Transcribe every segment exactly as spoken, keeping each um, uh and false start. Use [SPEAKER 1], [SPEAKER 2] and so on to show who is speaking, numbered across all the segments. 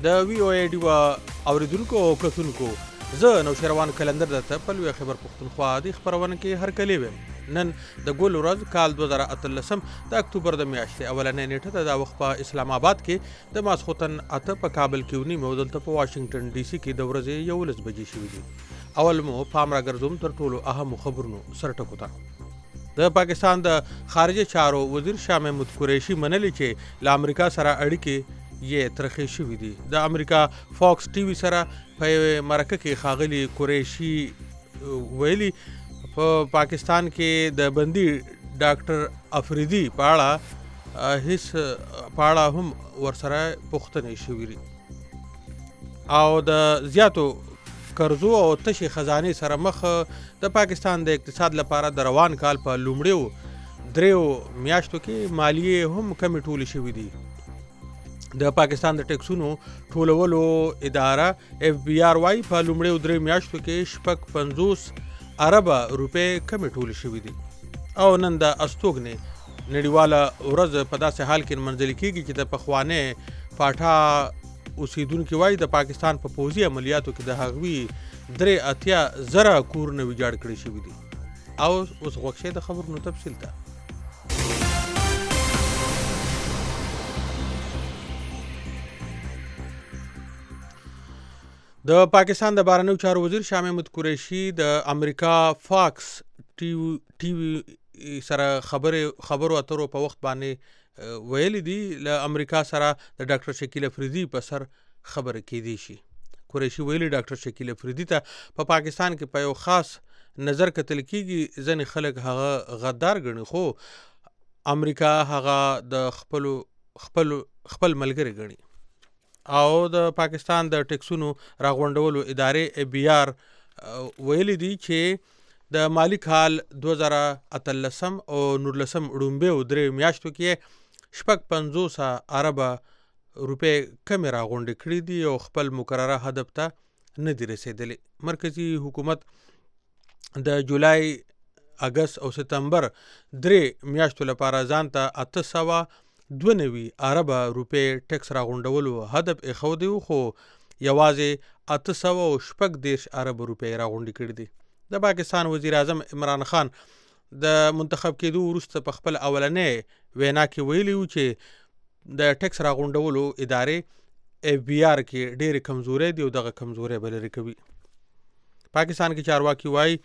[SPEAKER 1] د وی او ای ډیوا اوریدونکو او کتونکو زه نوشیروان کلندر درته په لوی خبر پښتونخوا د خبرونه کې هرکلی ویم. نن د ګل ورځ کال دوه زره اتلسم د اکتوبر د میاشتې اولنۍ نیټه ده. دا وخت په اسلام آباد کې د ماسخوتن اته، په کابل کې ونیم او دلته په واشنگټن ډي سي کې د ورځې یولس بجې شوي دي. اول مو پام راګرځوم تر ټولو اهمو خبرونو سره ټکو ته. د پاکستان د خارجه چارو وزیر شاه محمود قریشي منلي چې له امریکا سره اړیکې یې ترخې شوي دي. د امریکا فاکس ټي وي سره په مرکه کې ښاغلي قریشي ویلي په پاکستان کې د بندي ډاکټر افریدي په اړه هیڅ په اړه هم ورسره پوښتنې شوي دي او د زیاتو قرضو او تشې خزانې سره مخ د پاکستان د اقتصاد لپاره د روان کال په لومړیو دریو میاشتو کې مالیې هم کمې ټولې شوي دي. د پاکستان د ټیکسونو ټولولو اداره اف بی آر وايي په لومړیو دریو میاشتو کې شپږ پنځوس اربه روپۍ کمې ټولې شوي دي. او نن د استوګنې نړیواله ورځ په داسې حال کې منځلې کېږي چې د پخوانۍ پاټا اوسیدونکي وایي د پاکستان په پوځي عملیاتو کې د هغوی درې اتیا زره کورونه ویجاړ کړي شوي دي. او اوس غوږ شئ د خبرونو تفصیل ته. د پاکستان د بهرنیو چارو وزیر شاه محمود قریشي د امریکا فاکس ټي وي سره خبرې خبرو اترو په وخت باندې ویلي دي له امریکا سره د ډاکټر شکیل افریدي په سر خبرې کېدی شي. قریشي ویلي ډاکټر شکیل افریدي ته په پا پاکستان کې په یو خاص نظر کتل کېږي. ځینې خلک هغه غدار ګڼي خو امریکا هغه د خپلو خپل خپل ملګری ګڼي. او د پاکستان د ټیکسونو راغونډولو ادارې ای بی آر ویلي دي چې د مالی کال دوه زره اتلسم او نورلسم ړومبیو درې میاشتو کې شپږ پنځوس اربه روپۍ کمې راغونډې کړي دي او خپل مقرره هدف ته نه دي رسېدلي. مرکزي حکومت د جولای، اګست او سپتمبر درې میاشتو لپاره ځان ته اته سوه دوه نوي اربه روپۍ ټیکس راغونډولو هدف ایښودی و خو یوازې اته سوه او شپږ دېرش اربه روپۍ راغونډې کړي دي. د پاکستان وزیر اعظم عمران خان د منتخب کېدو وروسته په خپل اولنۍ وینا کې ویلي و چې د ټیکس راغونډولو ادارې اف بی آر کې ډېرې کمزورۍ دي او دغه کمزورۍ به لرې کوي. پاکستان کې چارواکي وایي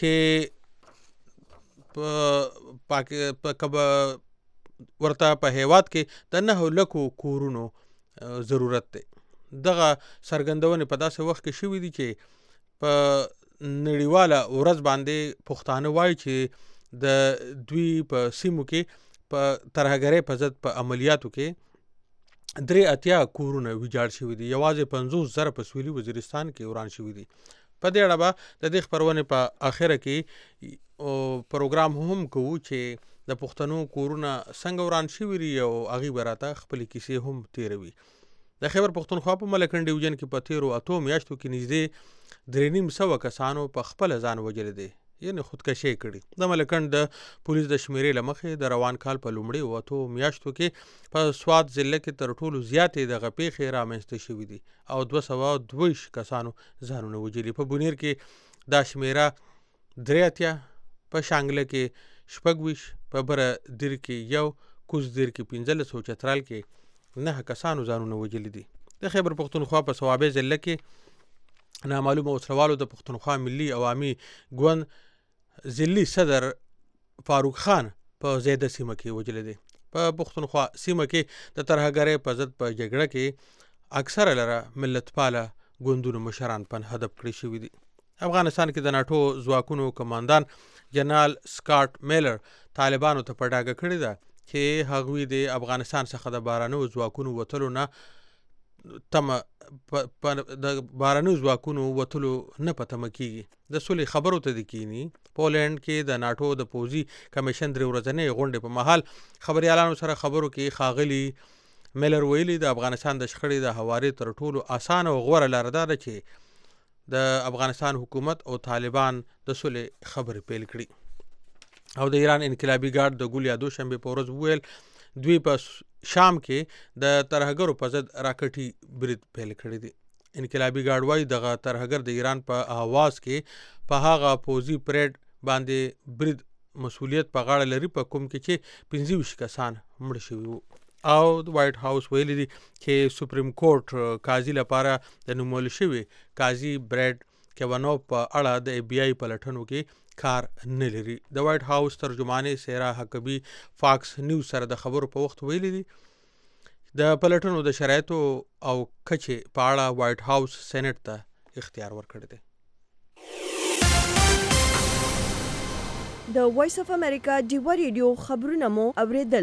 [SPEAKER 1] چې په په ورته په هیواد کې د نهو لکو کورونو ضرورت دی. دغه څرګندونې په داسې وخت کې شوي دي چې په نړیواله ورځ باندې پښتانه وایي چې د دوی په سیمو کې په ترهګرۍ په ضد په عملیاتو کې درې اتیا کورونه ویجاړ شوي دي. یوازې پنځوس زره په سویلي وزیرستان کې وران شوي دي. په دې اړه به د دې خپرونې په اخره کې پروګرام هم کوو چې د پښتنو کورونه څنګه وران شوي دي او هغې به راته خپلې کیسې هم تېروي. د خیبر پښتونخوا په ملکنډ ډیویژن کې په تېرو اتو میاشتو کې نږدې درې نیم سوه کسانو په خپله ځان وژلی دی، یعنې خودکشي کړي. د ملکنډ د پولیس د شمیرې له مخې د روان کال په لومړیو اتو میاشتو کې په سوات ضلع کې تر ټولو زیاتې دغه پیښې رامنځته شوي دي او دوه سوه دوه ویشت کسانو ځانونه وژلي. په بونیر کې دا شمیره درې اتیا، په شانګله کې شپږ ویشت، په بره دیر کې یو، کوز دیر کې پنځلس او چترال کې نهه کسانو ځانونه وژلي دي. د خیبر پښتونخوا په صوابۍ ضلع کې نامعلومه وسلوالو د پښتونخوا ملي عوامي ګوند ضلعي صدر فاروق خان په زیده سیمه کې وژلی دی. په پښتونخوا سیمه کې د ترهګرۍ په ضد په جګړه کې اکثره لره ملت پاله ګوندونو مشران په هدف کړي شوي دي. افغانستان کې د ناټو ځواکونو کمانډان جنرال سکاټ میلر طالبانو ته په ډاګه کړې ده چې هغوی د افغانستان څخه د بهرنیو ځواکونو وتلو نه تمه د بهرنیو ځواکونو وتلو نه په تمه کېږي. د سولې خبرو ته د کینی پولینډ کې د ناټو د پوځي کمیشن درې ورځنۍ غونډې په مهال خبریالانو سره خبرو کې ښاغلي میلر ویلي د افغانستان د شخړې د هواري تر ټولو اسانه او غوره لاره دا ده چې د افغانستان حکومت او طالبان د سولې خبرې پیل کړي. او د ایران انقلابي ګارد د ګول یا دوشنبې په ورځ وویل دوی په شام کې د ترهګرو په ضد راکټي برید پیل کړی دی. انقلابي ګارډ وایي دغه ترهګر د ایران په آواز کې په هغه پوځي پریډ باندې برید مسؤلیت په غاړه لري په کوم کې چې پنځه ویشت کسان مړه شوي وو. او د وایټ هاوس ویلي دي چې سپریم کورټ قاضي لپاره د نومول شوي قاضي برید کیوانو په اړه د ای بی آی پلټنو کې کار نه لري. د وایټ هاوس ترجمانې سیرا حقبی فاکس نیوز سره د خبرو په وخت ویلي دي د پلټنو د شرایطو او کچې په اړه وایټ هاوس سېنات ته اختیار ورکړی دی.
[SPEAKER 2] د وایس اف امریکا ډیوا ریډیو خبرونه مو اوریدل.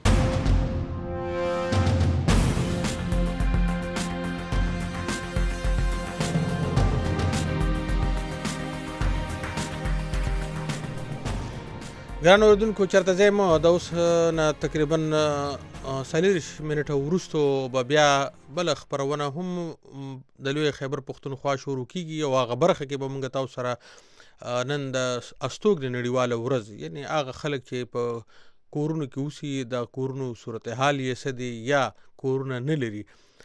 [SPEAKER 2] ګران اوریدونکو چېرته ځای مو د اوس نه تقریبا څلېرویشت منټه وروستو به بیا بله خپرونه هم د لوی خیبر پښتونخوا شروع کیږي او هغه برخه کې به موږ تاسو سره نن د استوګنې نړیواله ورځ یعنې هغه خلک چې په کورونو کې اوسي د کورونو صورتحال یې څه دی یا کورونه نه لري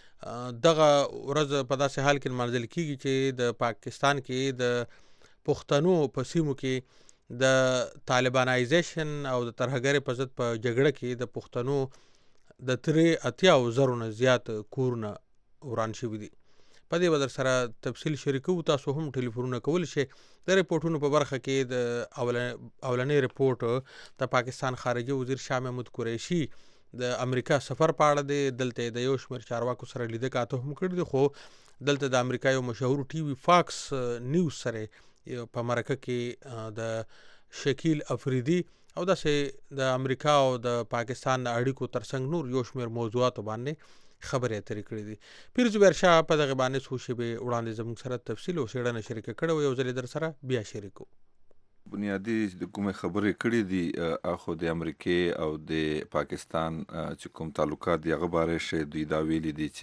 [SPEAKER 2] دغه ورځ په داسې حال کې نمانځل کیږي چې د پاکستان کې د پښتنو په سیمو کې د طالبانایزیشن او د ترهګرۍ په ضد په جګړه کې د پښتنو د ترې اتیاو زرو نه زیات کورونه وران شوي دي. په دې به در سره تفصیل شریکوو. تاسو هم ټلیفونونه کولی شئ. د ریپورټونو په برخه کې د اولنی ریپورټ د پاکستان خارجي وزیر شاه محمود قریشي د امریکا سفر په اړه دی. دلته د یو شمېر چارواکو سره لیده کاته هم کړي دي، خو دلته د امریکا یو مشهور ټي وي فاکس نیوز سره په مرکه کې د شکیل افریدي او داسې د امریکا او د پاکستان د اړیکو ترڅنګ نور یو شمېر موضوعاتو باندې خبرې اترې کړې دي. پیر زبیر شاه په دغه باندې څو شیبې وړاندې زموږ سره تفصیل او څېړنه شریکه کړې وه. یو ځل در سره بیا شریکو.
[SPEAKER 3] بنیادی د کومې خبرې کړې دي اخو د امریکې او د پاکستان چې کوم تعلقات دی هغه باره شی دوی دا ویلي دي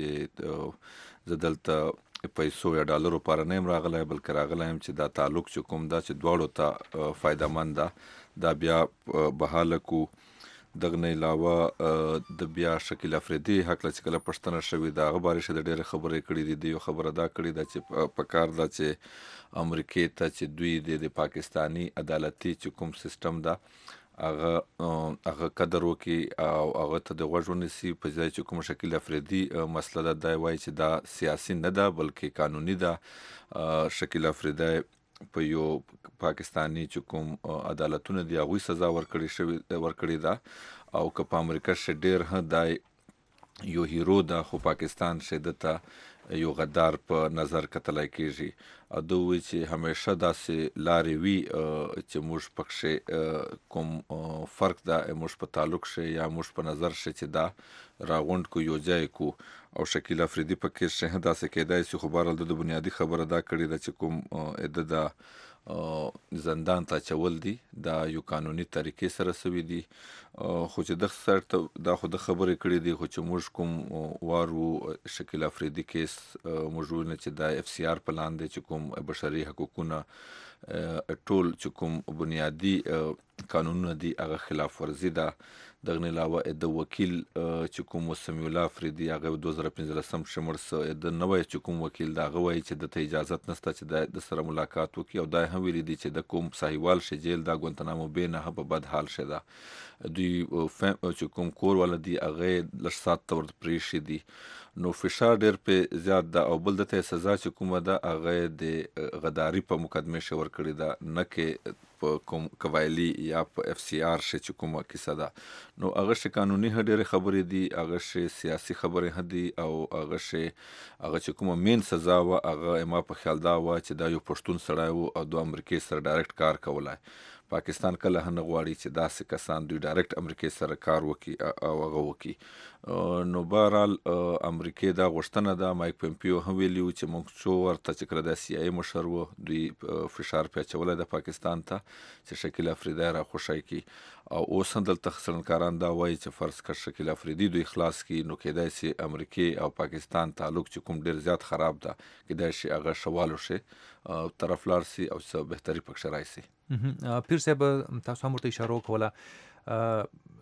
[SPEAKER 3] چې زه دلته پیسو یا ډالرو لپاره نه یم راغلی بلکې راغلی یم چې دا تعلق چې کوم دا چې دواړو ته فایده مند ده دا بیا بحاله کو. دغه نه علاوه د بیا شکیل افریدي هکله چې کله پوښتنه شوې ده هغه باره د ډېرې خبرې کړې دي. د یو خبره دا کړې ده چې په کار ده چې امریکې ته چې دوی د پاکستاني عدالتي چې کوم سیستم ده هغه هغه قدر وکړي او هغه ته د غوږ ونیسي. په ځای چې کوم شکیل افریدي مسله ده دا وایي چې دا سیاسي نه ده بلکې قانوني ده. شکیل افریدي په یو پاکستاني چې کوم عدالتونه دي هغوی سزا ورکړې شوې ورکړې ده او که په امریکا ش ډېر ها دا یو هیرو ده خو پاکستان ش دته یو غدار په نظر کتلای کېږي. دوی وایي چې همیشه داسې لارې وي چې موږ پکښې کوم فرق ده موږ په تعلق شي یا موږ په نظر شي چې دا راغونډ کو یو ځای کو او شکیل افریدي په کې شي داسې کېدای شي. خو بهرحال د بنیادي خبره دا کړې ده چې کوم د دا زندان ته اچول دي دا یو قانوني طریقې سره سوي دي. خو چې دغه سر دا خو د خبرې کړې دي خو چې موږ کوم وارو شکیل افریدي کیس موږ وینو چې دا اف سی آر په لاندې چې کوم بشري حقوقونه ټول چې کوم بنیادي قانونونه دي هغه خلاف ورزي ده. دغه نه علاوه د وکیل چې کوم سمیع الله افریدي هغه دوه زره پنځلسم شمړ څه د نوی چې کوم وکیل دا هغه وایي چې دته اجازت نشته چې د سره ملاقات وکړي او دا هم ویلي دي چې د کوم صاحبوال شي جیل دا ګوانتنامو بې نه په بد حال شي ده. دوی چې کوم کور ولدي هغه لږ سات ته ورته پرېښي دي نو فشار ډېر پې زیات ده او بل دته سزا چې کومه ده هغه د غداري په مقدمې شي ورکړې ده نه کې په کوم قبایلي یا په اف سی آر شي چې کومه کیسه ده. نو هغه شي قانوني ډېرې خبرې دي هغه شي سیاسي خبرې دي او هغه شي هغه چې کومه مین سزا وه هغه ما په خیال دا وه چې دا یو پښتون سړی و او د امریکې سره ډایرکټ کار کولی. پاکستان کله هم نه غواړي چې داسې کسان دوی ډایرکټ امریکې سره کار وکړي او هغه وکړي. نو بهرحال امریکې دا غوښتنه ده. مایک پمپیو هم ویلي و چې موږ څو ورته چې کله د سی آی مشر و دوی فشار پې اچولی د پاکستان ته چې شکیل افریدی را خوشی کړي او اوس هم دلته څېړنکاران دا وایي چې فرض کړه شکیل افریدي دوی خلاص کړي نو کېدای شي امریکې او پاکستان تعلق چې کوم ډېر زیات خراب ده کېدای شي هغه ښه والو شي طرف لاړ شي او څه بهتري پکښې راشي.
[SPEAKER 4] پیر صاحب تاسو هم ورته اشاره وکوله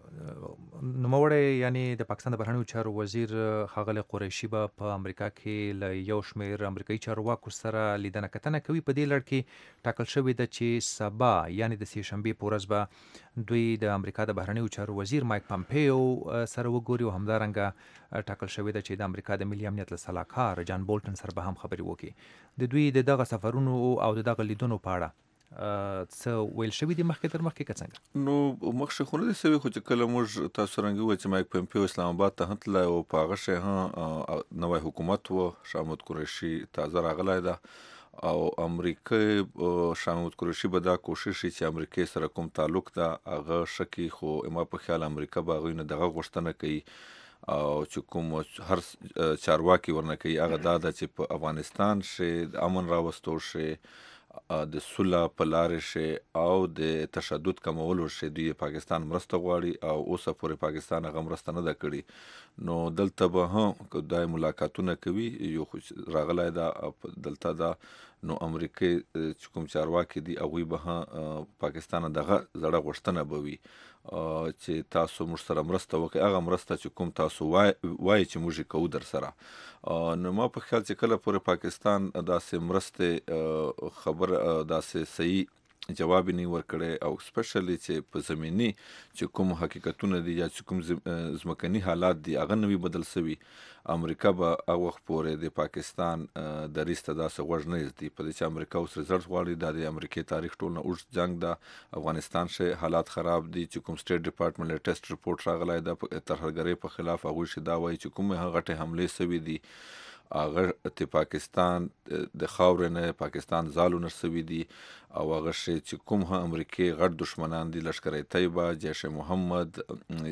[SPEAKER 4] نوموړی یعنی د پاکستان د بهرنیو چارو وزیر ښاغلی قریشي به په امریکا کې له یو شمېر امریکایي چارواکو سره لیدنه کتنه کوي. په دې لړ کې ټاکل شوې ده چې سبا یعنی د سې شنبې په ورځ به دوی د امریکا د بهرنیو چارو وزیر مایک پامپیو سره وګوري او همدارنګه ټاکل شوې ده چې د امریکا د ملي امنیت له سلاکار جان بولټن سره به هم خبرې وکړي. د دوی د دغه سفرونو او د دغه لیدنو په اړه څه ویل شوي دي مخکې تر مخکې که څنګه؟
[SPEAKER 3] نو مخکې خو نه دي سوي، خو چې کله موږ تاسو څرنګه وویل چې مایک پمپیو اسلام آباد ته هم تللی او په هغه شی هم نوی حکومت و، شاه محمود قریشي تازه راغلی ده او امریکا شاه محمود قریشي به دا کوشش چې امریکې سره کوم تعلق ده هغه ښه کړي، خو ما په خیال امریکا به هغوی نه دغه غوښتنه کوي او چې کوم هر چارواکي ورنه کوي هغه دا ده چې په افغانستان شي د امن راوستو شي، د صلح په لارې شي او د تشدد کمولو شي. دوی پاکستان مرسته غواړي او اوسه پورې پاکستان هغه مرسته نه ده کړې. نو دلته به هم که دا ملاقاتونه کوي یو خو راغلی ده دلته ده، نو امریکې چې کوم چارواکي دي هغوی به هم پاکستان دغه زړه غوښتنه به وي چې تاسو موږ سره مرسته وکړئ، هغه مرسته چې کوم تاسو وایي چې موږ یې کوو در سره. نو ما په خیال چې کله پورې پاکستان داسې مرستې خبر داسې صحیح جواب یې نه ورکړی او سپیشلی چې په زمیني چې کوم حقیقتونه دي یا چې کوم ځمکني حالات دي هغه نه وي بدل سوي، امریکا به هغه وخت پورې د پاکستان دریځ ته داسې غوږ نه ایږدي. په دې چې امریکا اوس رزلټ غواړي، دا د امریکې تاریخ ټول نه اوږد جنګ ده، افغانستان شي حالات خراب دي، چې کوم سټیټ ډپارټمنټ ټیسټ رپورټ راغلی ده ترهګرۍ په خلاف، هغوی چې دا وایي چې کومې هغه غټې حملې سوي دي هغه د پاکستان د خاورې نه پاکستان زالو نه سوي دي او هغه شی چې کوم هم امریکې غټ دشمنان دي، لشکر طیبه، جیش محمد،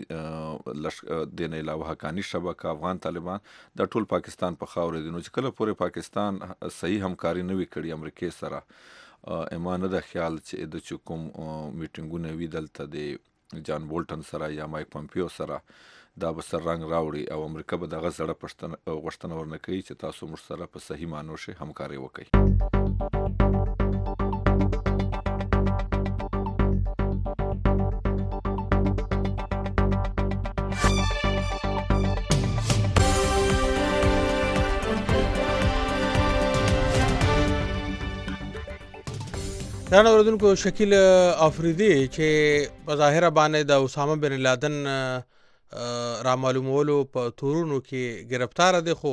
[SPEAKER 3] دین علاوه حقانی شبکه، افغان طالبان، دا ټول پاکستان په خاورې دي. نو چې کله پورې پاکستان صحیح همکاري نه وي کړې امریکې سره، اما نه ده خیال چې د چې کوم میټینګونه وي دلته د جان بولټن سره یا مایک پمپیو سره دا به سر رنګ راوړي او امریکا به دغه زړه غوښتنه ورنه کوي چې تاسو موږ سره په صحیح معنو شي همکاري وکړئ.
[SPEAKER 2] دا اوریدونکو شکیل افریدي چې په ظاهره باندې د اسامه بن لادن را معلومولو په تورونو کې گرفتار دي، خو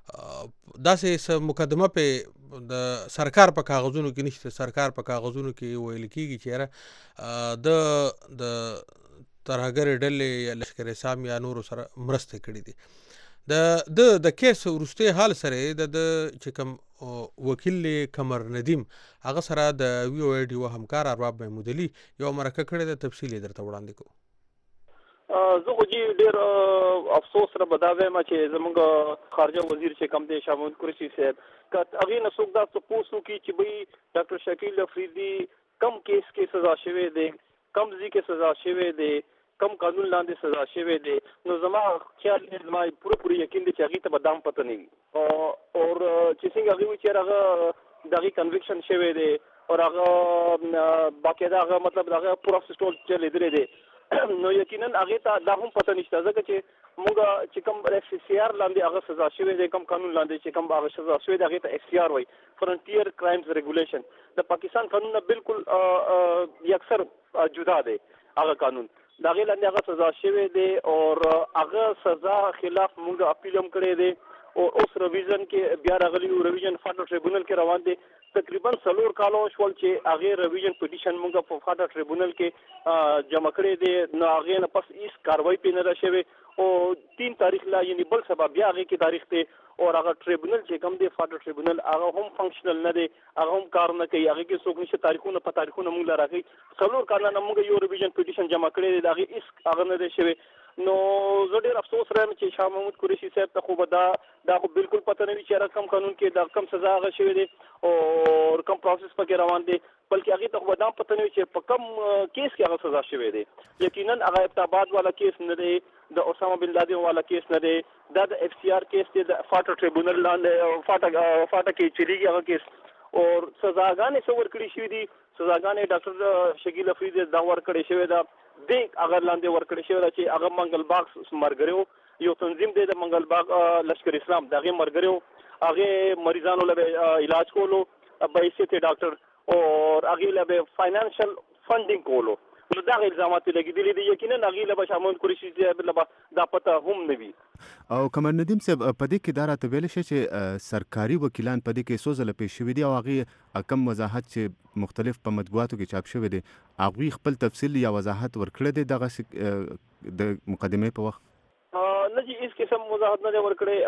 [SPEAKER 2] داسې مقدمه په د سرکار په کاغذونو کې نشته. سرکار په کاغذونو کې ویل کېږي چې د د ترهګر ډلې یا لشکر سام یا نورو سره مرسته کړې دي. د د د کیس وروستی حال سره د چې کوم وکیل قمر ندیم هغه سره د وی او ډي و همکار ارباب محمود علي یو مرکه کړې ده، تفصیل یې درته وړاندې کوم.
[SPEAKER 5] زه خو جی ډېر افسوس سره به دا وایم چې زموږ خارجه وزیر چې کوم دی شاه محمود قریشي صاحب که هغې نه څوک دا تپوس وکړي چې بهی ډاکټر شکیل افریدي کم کیس کې سزا شوی دی، کم ځای کې سزا شوی دی، کم قانون لاندې سزا شوی دی، نو زما خیال دی زما پوره پوره یقین دی چې هغې ته به دام پته نه وي او چې څنګه هغې وایي چې هغه د هغې کنوکشن شوی دی او هغه باقاعده هغه مطلب د هغه پروسس ټول چلېدلی دی، نو یقینا هغې ته دا هم پته نشته ځکه چې موږ چې کوم ایف سی آر لاندې هغه سزا شوی دی، کوم قانون لاندې چې کوم هغه سزا شوی دی هغې ته ایف سی آر وایي، فرنټیر کرایمز ریګولیشن. د پاکستان قانون نه بالکل یکسر جدا دی هغه قانون، د هغې لاندې هغه سزا شوی دی او هغه سزا خلاف موږ اپیل هم کړی دی او اوس رویژن کې بیا راغلی رویژن فاټا ټریبونل کې روان دی. تقریبا څلور کاله وشول چې هغې رویژن پټیشن موږ په فاټا ټریبونل کې جمع کړی دی، نو هغې نه پس هېڅ کاروایي پرې نه ده شوې او تین تاریخ لا یعنې بل سبا بیا هغې کې تاریخ دی او هغه ټریبونل چې کوم دی فاټا ټریبونل هغه هم فنکشنل نه دی، هغه هم کار نه کوي، هغې کې څوک نشته تاریخونه په تاریخونه موږ له راغی څلور کاله نه موږ یو رویژن پټیشن جمع کړی دی، د هغې هېڅ هغه نه دی شوی. نو زه ډېر افسوس رایم چې شاه محمود قریشي صاحب ته خو به دا دا خو بالکل پته نه وي چې هغه کم قانون کې دا کم سزا هغه شوی دی او کم پروسس پکې روان دی، بلکې هغې ته خو به دا هم پته نه وي چې په کم کیس کې هغه سزا شوی دی. یقینا هغه ابتاباد والا کیس نه دی، د اسامه بن لادن والا کیس نه دی، دا د ایف سی آر کیس دی، د فاټا ټریبونل لاندې فاټا فاټا کې چلیږي هغه کیس او سزاګانې څه ورکړې شوي دي، سزاګانې ډاکټر شکیل افریدي دا ورکړې شوې ده، د هغه لاندې ورکړی شوی ده چې هغه منګل باغ مرګریو یو تنظیم دی د منګل باغ لشکر اسلام دغه مرګریو هغه مریضانو له علاج کولو بایسته ډاکټر او هغه له فاینانشل فندینګ کولو نو دا الزامات لګیدلې دي یقینا هغه له شامل کړی شي چې دا پته هم نه وي.
[SPEAKER 6] او قمر ندیم صاحب په دې کې دا راته ویل شي چې سرکاري وکیلان په دې کې څو ځله پیښ شوي دي او هغې کم وضاحت چې مختلف په مطبوعاتو کې چاپ شوی دی هغوی خپل تفصیل یا وضاحت ورکړی دی دغه د مقدمې په وخت؟
[SPEAKER 5] نه جی هیڅ قسم وضاحت نه دی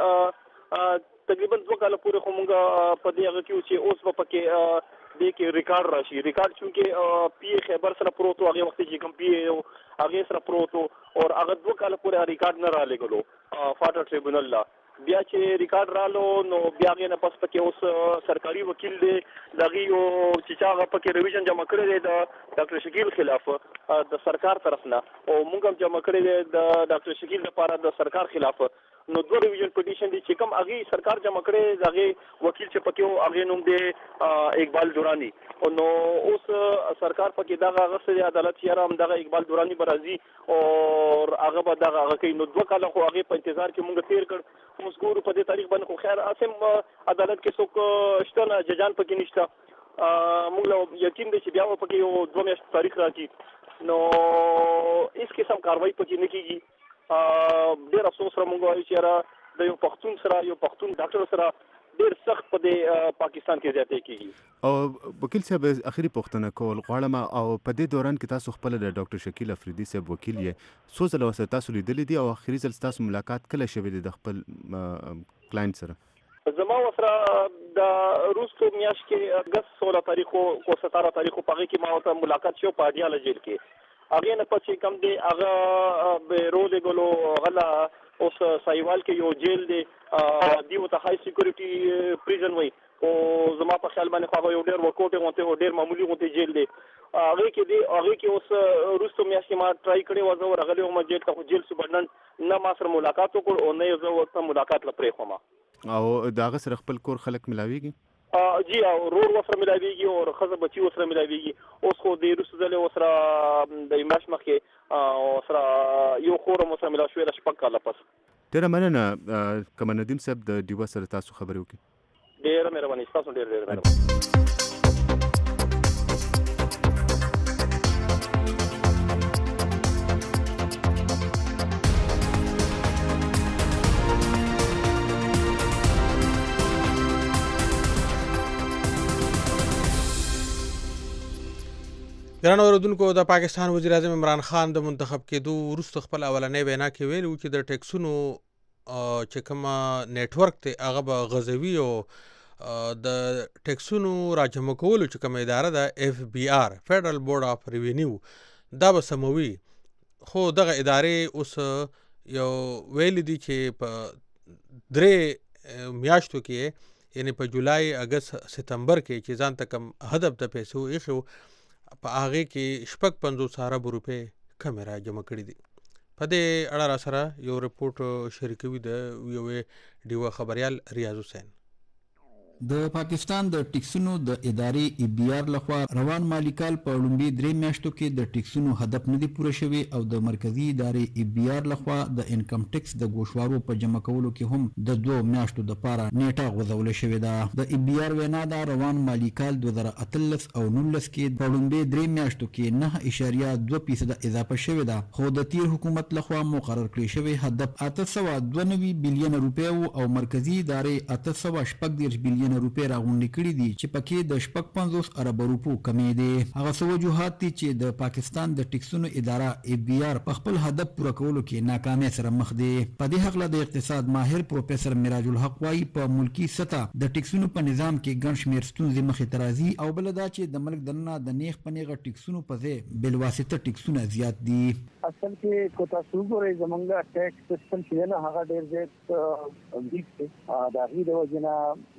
[SPEAKER 5] ورکړی. تقریبا دوه کاله پورې خو موږ په دې هغه کې چې اوس به پکې دې کې ریکارډ راشي ریکارډ چونکې پی خیبر سره پروت هغه وخت چې کوم پی هغه سره پروت او هغه دوه کاله پورې ریکارډ نه را لګلو فاټا ټریبونل لا بیا چې ریکارډ رالو نو بیا غي نه پس پکې اوس سرکاري وکیل دی دغه یو چې هغه پکې ریویژن جمع کړی دی د ډاکټر شکیل خلاف د سرکار طرف نه او موږ هم جمع کړی دی د ډاکټر شکیل لپاره د سرکار خلاف نو دوه ریویژن پټیشن دي چې کوم هغه سرکار جمع کړي دغه وکیل چې پکې هغه نوم دی اقبال دورانی او نو اوس سرکار پکې دغه هغه سره عدالت یې رام دغه اقبال دورانی برازي او هغه به دغه هغه کې نو دوه کاله خو هغه په انتظار کې مونږ تیر کړ اوس ګورو په دې تاریخ باندې خو خیر اسم عدالت کې څوک شته نه ججان پکې نشته مونږ یقین دي چې بیا پکې یو دوه میاشتې تاریخ راکې نو هیڅ قسم کاروایی پکې نه کیږي. ډېر افسوس سره مونږ وایو چې را د یو پښتون سره یو پښتون ډاکټر سره ډېر سخت په دې پاکستان کې زیاتې کیږي.
[SPEAKER 6] او وکیل صاحب اخیری پوښتنه کول غواړم او په دې دوران کې تاسو خپل د ډاکټر شکیل افریدي صاحب وکیل یې څو ځله ورسره تاسو لیدلی دي او اخیری ځل تاسو ملاقات کله شوی دی د خپل کلاینټ سره؟
[SPEAKER 5] زما وسره د روسو میاشت کې اگست سولہ تاریخ او ستاره تاریخ په هغه کې ما ورته ملاقات شو په اډیاله جیل کې هغه نه پچې کم دی هغه به رول غلو غلا اوس سایوال کې یو جیل دی دی وته هاي سکیورټي پریزن وای او زما په خیال باندې خو یو ډېر ورکوټ غونته ډېر معمولی غونته جیل دی هغه کې دی هغه کې اوس روسو میاشت ما ټرای کړی و زه ورغلی وم جیل ته جیل سپرډنټ نه ما سره ملاقات وکړ او نه زه ورته ملاقات لپاره کوم
[SPEAKER 6] او داغه سره خپل کور خلک ملاويږي
[SPEAKER 5] جی او رور وسره ملاويږي او خزه بچي وسره ملاويږي اوس خو د روسو ځله وسره د ایماش مخه او سره یو خورم وسره ملا شوې د شپږ کاله پس.
[SPEAKER 6] ډېر مننه قمر ندیم صاحب د ډیوا سره تاسو خبرې وکړي.
[SPEAKER 5] ډېر مهرباني تاسو ډېر ډېر مهرباني.
[SPEAKER 2] ګرانو اوریدونکو د پاکستان وزیر اعظم عمران خان د منتخب کېدو وروسته خپل اولنۍ وینا کې ویلي و چې د ټیکسونو چې کوم نیټورک دی هغه به غزوي او د ټیکسونو راجمع کولو چې کوم اداره ده اف بی آر فیډرل بورډ اف ریوینیو دا به سموي خو دغه ادارې اوس یو ویلي دي چې په درې میاشتو کې یعنی په جولای اگست ستمبر کې چې ځان ته کوم هدف د پیسو ایښو په هغه کې شپږ پنځوس ارب روپۍ کمې را جمع کړي دي. په دې اړه را سره یو رپورټ شریکوي د یوې ډیوه خبریال ریاض حسین.
[SPEAKER 7] د پاکستان د ټیکسونو د ادارې ای بی آر لخوا روان مالی کال په لومړي درې میاشتو کې د ټیکسونو هدف نه دی پوره شوی او د مرکزی ادارې ای بی آر لخوا د انکم ټیکس د ګوښوارو په جمع کولو کې هم د دوه میاشتو د پاره نیټه غوځول شوې ده. د ای بی آر وینا دا روان مالی کال دوه زره اتلس او نولس کې په لومړي درې میاشتو کې نه اشاریه دوه فیصد اضافه شوې ده خو د تیر حکومت لخوا مقرر کړی شوی هدف اته سوه دوه نوي بلین روپۍ او مرکزی ادارې اته سوه شپږ دېرش بلین روپۍ راغونډې کړي دي چې پکې د شپږ پنځوس ارب روپو کمې دي. هغه څه وجوهات دي چې د پاکستان د ټیکسونو اداره ای بی آر په خپل هدف پوره کولو کې ناکامۍ سره مخ دي. په دې هکله د اقتصاد ماهر پروفیسر میراج الحق وایي په ملکی سطح د ټیکسونو په نظام کې ګڼ شمېر ستونزې مخې ته راځي او بله دا چې د ملک دننه د نیغ په نیغه ټیکسونو په ځای بلواسطه ټیکسونه زیات دي.
[SPEAKER 8] اصل کې کو تاسو ګورئ زمونږ ټیکس سیستم چې نه هغه ډېر زیات ویک دی د هغې د وجې نه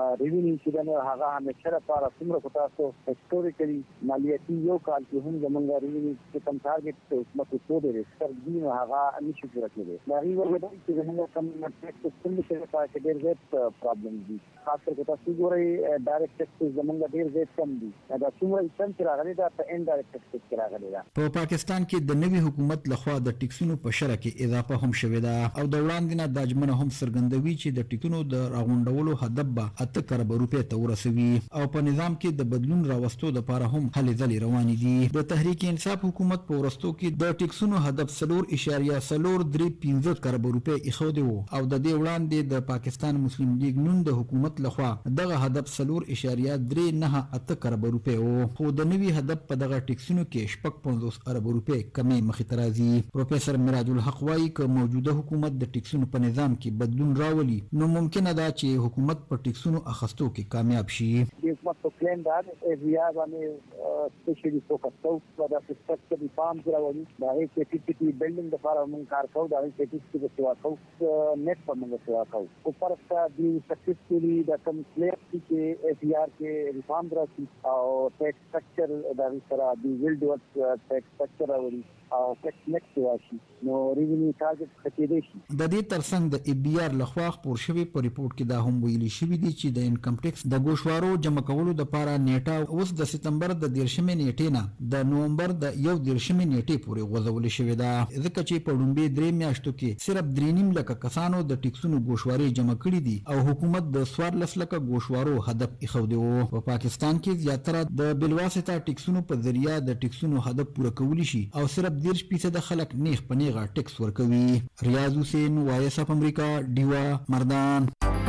[SPEAKER 8] ریوینیو چې د هغه همیشه لپاره څومره کو تاسو هیستوریکلی مالیاتي یو کال کې هم زمونږ ریوینیو چې کوم ټارګټ حکومت څو دی تر دې هغه نشي پوره کېدی دا ری ورته چې زمونږ کوم ټیکس سیستم چې په کې ډېر زیات پرابلم دي خاص کر تاسو ګورئ ډایرکټ ټیکس زمونږ ډېر زیات کم دي دا څومره سم چې راغلي دا په انډایرکټ ټیکس کې راغلي دا
[SPEAKER 7] په پاکستان کې د نوي حکومت لخوا د ټیکسونو په شرع کې اضافه هم شوې ده او د وړاندې نه د اجمنه هم څرګندوي چې د ټیکسونو د راغونډولو هدف به اته کروڑ روپۍ ته ورسوي او په نظام کې د بدلون راوستو لپاره هم هلې ځلې روانې دي د تحریک انصاف حکومت په ورستو کې د ټیکسونو هدف څلور اشاریه څلور درې پنځه کروڑ روپۍ ایښودی وو او د دې وړاندې د پاکستان مسلم لیگ نون د حکومت لخوا دغه هدف څلور اشاریه درې نه اته کروڑ روپۍ وو خو د نوي هدف په دغه ټیکسونو کې شپږ پنځوس ارب روپۍ کمې مخې ته راځي پروفیسور میراج الحق وایي که موجوده حکومت د ټیکسونو په نظام کې بدلون راولي نو ممکنه ده چې حکومت په ټیکسونو اخستو کې کامیاب شي
[SPEAKER 8] د حکومت په پلان دا بیا باندې سپیشلی فوکس کوو دا سټرکچر دی فارم راولي دا هي کیپیسټي بلډینګ لپاره موږ کار کوو دا هي کیپیسټي د سوا کوو نیټ په موږ سوا کوو او پرستا دی سکسسفولي دا کوم پلیئر چې اف ای آر کې ریفارم راځي او ټیکس سټرکچر دا سره دی ویل ډیولپ ټیکس سټرکچر راولي او ټیکس نیکس راشي نو ریوینیو ټارګټ خطیدي شي
[SPEAKER 7] د دې ترڅنګ د ای بي آر لخوا خپور شوی په ریپورت کې دا هم ویلي شوی دی چې د انکم ټیکس د ګوشوارو جمع کولو لپاره نیټه اوس د سپتمبر د دیرشمې نیټې نه د نومبر د یو دیرشمې نیټې پورې غځول شوې ده ځکه چې په لومړي درې میاشتو کې صرف درې نیم لکه کسانو د ټیکسونو ګوشواري جمع کړي دي او حکومت د څوارلس لکه ګوشوارو هدف ایښودی وو په پاکستان کې زیاتره د بلواسطه ټیکسونو په ذریعہ د ټیکسونو هدف پوره کولی شي او صرف دېرش فیصد خلک نیغ په نیغه ټیکس ورکوي ریاض حسین وایس اف امریکا ډیوا مردان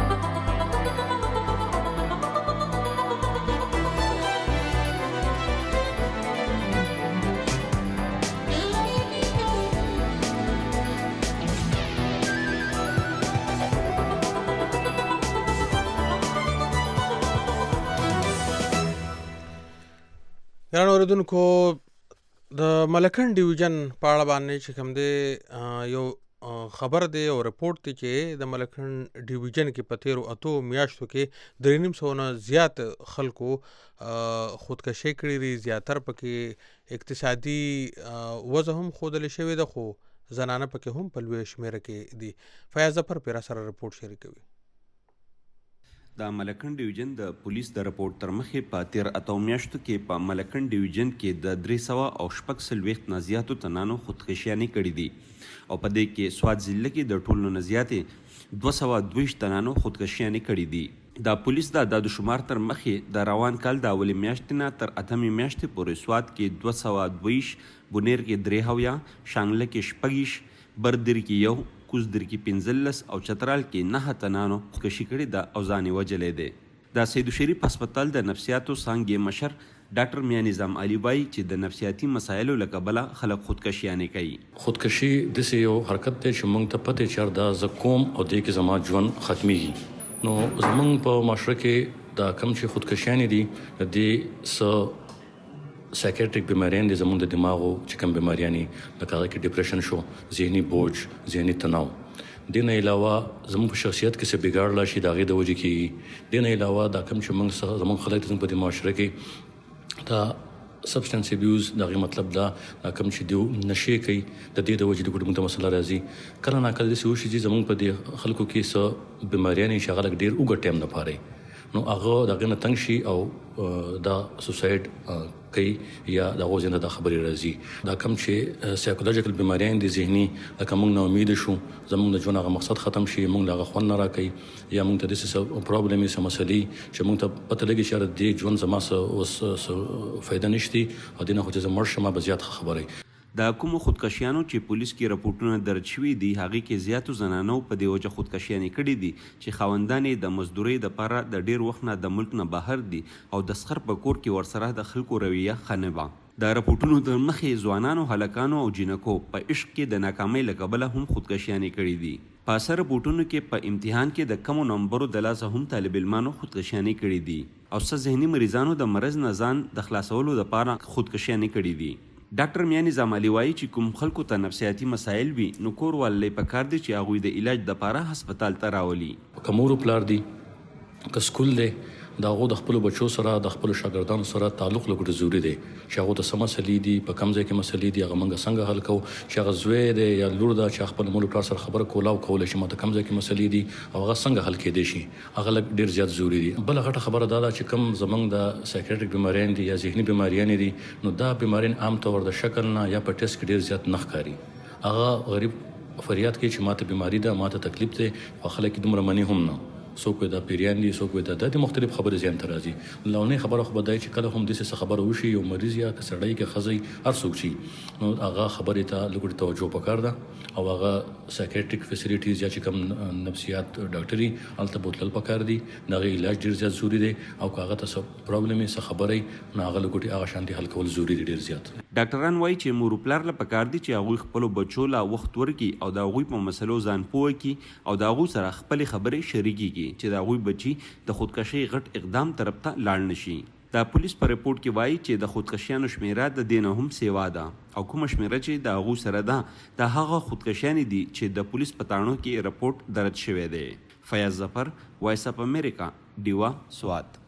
[SPEAKER 2] ګران اوریدونکو د ملکن ډیویژن په اړه باندې چې کوم دی یو خبر دی او رپورت دی چې د ملکن ډیویژن کې په تیرو اتو میاشتو کې درې نیم سوه نه زیات خلکو خودکشي کړې دي زیاتر پکې اقتصادي وضع هم ښودل شوې ده خو زنانه پکې هم په لویه شمېره کې دي فیاض ظفر پرا سره رپورت شریکوي
[SPEAKER 9] د ملکن ډیویژن د پولیس د رپورت تر مخې په تیر اتو میاشتو کې په ملکن ډیویژن کې د درې سوه او شپږ څلوېښت نه زیاتو تنانو خودکشیانې کړي دي او په دې کې سوات ضلع کې د ټولو نه زیاتې دوه سوه دویشت تنانو خودکشیانې کړي دي د پولیس د عدد شمار تر مخې د روان کال د اولې میاشتې نه تر اتمې میاشتې پورې سوات کې دوه سوه دویشت بونیر کې درې هویا شانګله کې شپږ بردر کې یو کوزدر کې پنځلس او چترال کې نه تنانو خودکشي کړې ده او ځان یې وژلی دی د سید شریف هسپتال د نفسیاتو څانګې مشر ډاکټر میا نظام علي وایي چې د نفسیاتي مسایلو له کبله خلک خودکشیانې کوي
[SPEAKER 10] خودکشي داسې یو حرکت دی چې موږ ته پته چې دا زه کوم او دې کې زما ژوند ختمیږي نو زموږ په معاشره کې دا کم چې خودکشیانې دي د دې څه سایکیټریک بیماریان دي زموږ د دماغو چې کوم بیماریان دي لکه هغه کې ډپریشن شو ذهني بوج ذهني تناو دې نه علاوه زموږ په شخصیت کې څه بګاړ راشي د هغې د وجې کېږي دې نه علاوه دا کوم چې موږ زموږ خلک زموږ په دې معاشره کې دا سبسټنس ابیوز دا غي مطلب دا دا کوم چې دیو نشي کوي د دې د وجې د ګډ مت مسله راځي کله نه کله داسې وشي چې زموږ په دې خلکو کې څه بیماریان شي هغه ډېر اوږد ټایم نه پاره نو هغه دغه نه تنګ شي او دا سوسایډ کوي یا د غوځنده د خبرې راځي دا کوم چې سایکولوژیکل بیماریان دي ذهني لکه موږ نه امید شو زموږ د ژوند هغه مقصد ختم شي موږ له خون نه راکړي یا موږ ته د څه پرابلم یې څه مسلې چې موږ ته پته لګي چې د ژوند زما څه اوس فایده نشته او دینه خو چې زموږ شمه به زیات خبرې
[SPEAKER 9] د کومو خودکشیانو چې پولیس کې رپورټونه درج شوي دي هغې کې زیاتو زنانو په دې وجه خودکشیانې کړي دي چې خاوندانې د مزدورۍ دپاره د ډېر وخت نه د ملک نه بهر دي او د سخر په کور کې ورسره د خلکو رویه ښه نه وه د رپورټونو د مخې ځوانانو هلکانو او جینکو په عشق کې د ناکامۍ له کبله هم خودکشیانې کړي دي په اثر رپورټونو کې په امتحان کې د کمو نمبرو د لاسه هم طالب علمانو خودکشیانې کړي دي او څه ذهني مریضانو د مرض نه ځان د خلاصولو دپاره خودکشیانې کړي دي ډاکټر میا نظام علي وایي چې کوم خلکو ته نفسیاتي مسایل وي نو کور والۍ پکار دي چې هغوی د علاج دپاره هسپتال ته راولي
[SPEAKER 10] که مور و پلار دي که سکول دی د هغو د خپلو بچو سره د خپلو شاګردانو سره تعلق لګړو ضروري دی چې هغو ته څه مسلې دي په کوم ځای کې مسلې دي هغه موږ څنګه حل کوو چې هغه زوی دی یا لور ده چې خپل مور پلار سره خبره کوله او کولی شي ماته کوم ځای کې مسلې دي او هغه څنګه حل کېدی شي هغه لږ ډېر زیات ضروري دي. بله غټه خبره دا ده چې کوم زموږ د سایکیاټریک بیماریان دي یا ذهني بیماریانې دي نو دا بیماریان عام طور د شکل نه یا په ټیسټ کې ډېر زیات نه ښکاري. هغه غریب فریاد کوي چې ماته بیماری ده ماته تکلیف دی خو خلک دومره مني هم نه څوک وایي دا پیریان دي څوک وایي دا د مختلف خبرې ذهن ته راځي. لومړنۍ خبره خو به دا چې کله هم داسې څه خبره وشي یو مریض یا که سړی که ښځی هر څوک شي نو هغه خبرې ته لږ توجه پکار ده او هغه سایکیاټریک فیسیلیټیز یا چې کوم نفسیات ډاکټري هلته بوتلل پکار دي د هغې علاج ډېر زیات ضروري دی او که هغه ته څه پرابلم یې څه خبره یې نو هغه لږ هغه شانتې حل کول ضروري دي ډېر زیات.
[SPEAKER 9] ډاکټران وایي چې مور پلار له پکار دي چې هغوی خپلو بچو له وخت ورکړي او د هغوی په مسلو ځان پوه کړي او د هغوی سره خپلې خبرې شریکې کړي چې د هغوی بچي د خودکشۍ غټ اقدام طرف ته لاړ نشي. د پولیس په رپورټ کې وایي چې د خودکشیانو شمیره د دې نه هم سیوا ده او کومه شمیره چې د هغو سره ده د هغه خودکشیانې دي چې د پولیس په تاڼو کې رپورټ درج شوی دی. فیاض ظفر، وایس اف امریکا، ډیوا، سوات.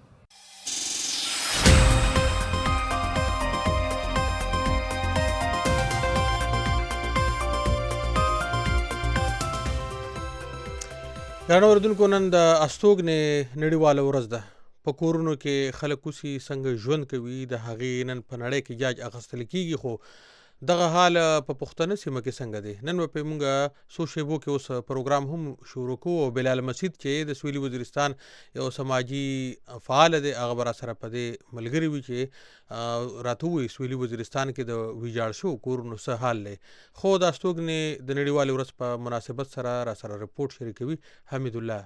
[SPEAKER 2] ګرانو اردوونکو نن د استوګنې نړیواله ورځ ده. په کورونو کې خلک اوسي څنګه ژوند کوي د هغې نن په نړۍ کې جاج اخیستل کیږي خو دغه حال په پښتنه سیمه کې څنګه دی نن به په موږ څو شیبو کې اوس پروګرام هم شروع کوو. بلال مسید چې د سویلي وزیرستان یو سماجي فعال دی هغه به راسره په دې ملګري وي چې راته ووایي سویلي وزیرستان کې د ویجاړ شوو کورونو څه حال دی. خو د استوګنې د نړیوالې ورځ په مناسبت سره راسره رپورټ شریکوي حمید الله.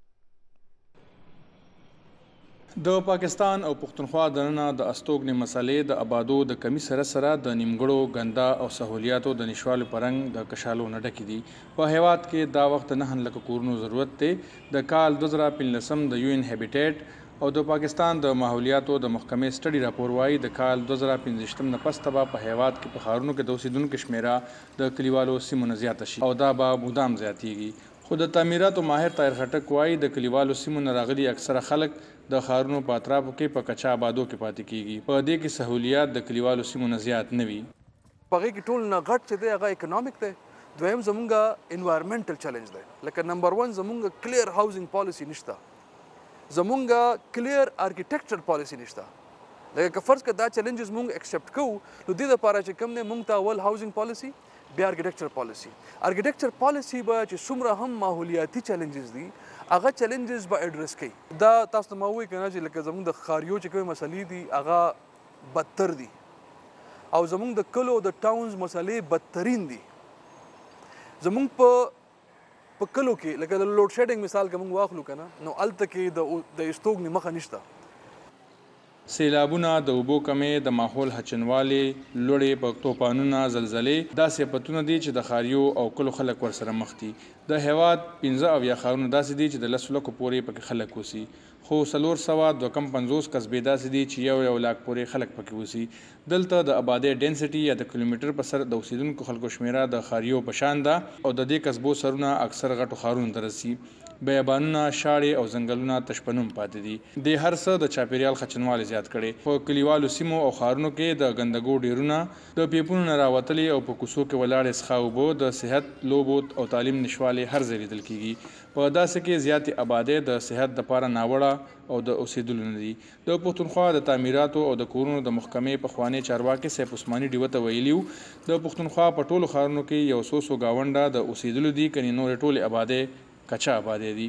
[SPEAKER 11] د پاکستان او پښتونخوا دننه د استوګنې مسلې د آبادو د کمی سره سره د نیمګړو ګندا او سهولیاتو د نشوالو پرنګ د کشالو نه ډکې دي. په هیواد کې دا وخت نه لکه کورونو ضرورت دی. د کال دوه زره پنځلسم د یو ان هیبیټیټ او د پاکستان د ماحولیاتو د محکمې سټډي راپور وایي د کال دوه زره پنځویشتم نه پس به په هیواد کې په ښارونو کې د اوسېدونکو شمیره د کلیوالو سیمو نه زیاته شي او دا به مدام زیاتیږي. خو د تعمیراتو ماهر طاهر خټک وایي د کلیوالو سیمو نه راغلي اکثره خلک د ښارونو په اطرافو کې په کچا آبادو کې پاتې کیږي. په دې کې سهولیات د کلیوالو سیمو نه زیات نه وي.
[SPEAKER 12] په هغې کې ټول نه غټ چې دی هغه اکنامک دی. دویم زمونږ انوایرمنټل چیلنج دی. لکه نمبر ون زمونږ کلیر هاوزینګ پالیسي نشته. زمونږ کلیر آرکیټیکچر پالیسي نشته. لکه که فرض کړه دا چیلنجز مونږ اکسپټ کوو نو دې دپاره چې کوم دی مونږ ته اول هاوزینګ پالیسي بیا آرکیټیکچر پالیسي. آرکیټیکچر پالیسي به چې څومره هم ماحولیاتي چیلنجز دي هغه چیلنجز به اډرس کوي. دا تاسو ته ما ووایي که نه چې لکه زموږ د ښاریو چې کومې مسلې دي هغه بدتر دي او زموږ د کلو د ټاونز مسلې بدترین دي. زموږ په په کلو کې لکه د لوډ شیډینګ مثال که موږ واخلو که نه نو هلته کې د استوګنې مخه نشته.
[SPEAKER 11] سیلابونه، د اوبو کمې، د ماحول هچنوالې، لوړې په توپانونه، زلزلې دا صفتونه دي چې د ښاریو او کلو خلک ورسره مخ دي. د هیواد پنځه اویا ښارونه داسې دي چې د لسو لکو پورې پکې خلک اوسي. خو څلور سوه دوه کم پنځوس قصبې داسې دي چې یو یو لاک پورې خلک پکې اوسي. دلته د آبادۍ ډینسټي یا د کیلومیټر په سر د اوسېدونکو خلکو شمیره د ښاریو په شان ده او د دې قصبو سرونه اکثر غټو ښارونو ته رسي. بیابانونه، شاړې او ځنګلونه تشپنوم پاتې دي. دې هر څه د چاپیریال خچنوالی زیات کړي. په کلیوالو سیمو او ښارونو کې د ګندګو ډیرونه، د پیپونو نه راوتلې او په کوڅو کې ولاړې څښا اوبه، د صحت، لوبو او تعلیم نشوالې هر ځای لیدل کیږي. په داسې کې زیاتې آبادۍ د صحت دپاره ناوړه او د اوسېدلو نه دي. د پښتونخوا د تعمیراتو او د کورونو د محکمې پخوانی چارواکي سیف عثماني ډیوه ته ویلي وو د پښتونخوا په ټولو ښارونو کې یو څو څو ګاونډه د اوسېدلو دي کنې نورې ټولې آبادۍ کچا آبادۍ دي.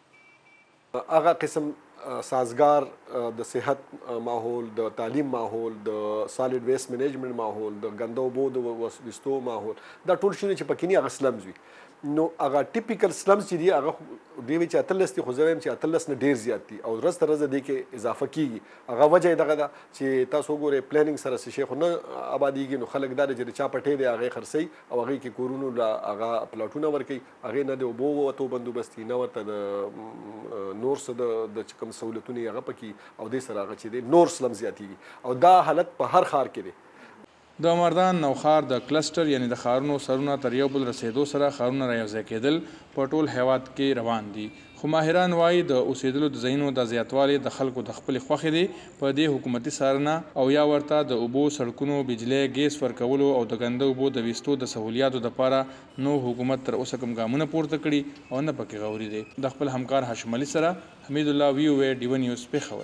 [SPEAKER 13] هغه قسم سازگار د صحت ماحول، د تعلیم ماحول، د سالډ ویسټ منیجمنت ماحول، د ګنده اوبو د وستو ماحول دا ټول شي چې پکې نه هغه سلمز وي. نو هغه ټیپیکل سلمز چې دي هغه دی چې اتلس دي خو زه وایم چې اتلس نه ډېر زیات دي او ورځ تر ورځې دې کې اضافه کیږي. هغه وجه یې دغه ده چې تاسو وګورئ پلانینګ سره څه شی خو نه آبادیږي. نو خلک دا دی چې چا پټې دی هغې خرڅوي او هغې کې کورونو له هغه پلاټونه ورکوي. هغې نه د اوبو وتو بندوبست وي، نه ورته د نور څه د چې کوم سهولتونه یې هغه پکې او دې سره هغه چې دی نور سلم زیاتېږي او دا حالت په هر ښار کې دی.
[SPEAKER 11] د مردان نوښار د کلسټر یعنی د ښارونو سرونه تر یو بل رسېدو سره ښارونه را یوځای کېدل په ټول هیواد کې روان دي. خو ماهران وایي د اوسېدلو د ځایونو د زیاتوالي د خلکو د خپلې خوښې دی په دې حکومتي څارنه او یا ورته د اوبو سړکونو بجلی ګیس ورکولو او د ګنده اوبو د ویستو د سهولیاتو دپاره نو حکومت تر اوسه کوم ګامونه پورته کړي او نه پکې غوري دی. د خپل همکار هاشم علي سره حمید الله وی او ای ډیو نیوز پېښور.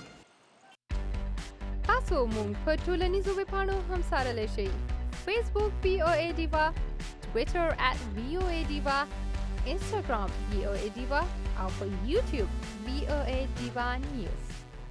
[SPEAKER 14] تاسو مونږ په ټولنیزو ویبپاڼو هم څارلی شئ. فیسبوک وی او ای ډیوا، ټویټر ات وی او ای ډیوا، انسټاګرام وی او ای ډیوا او په یوټیوب وی او ای ډیوا نیوز.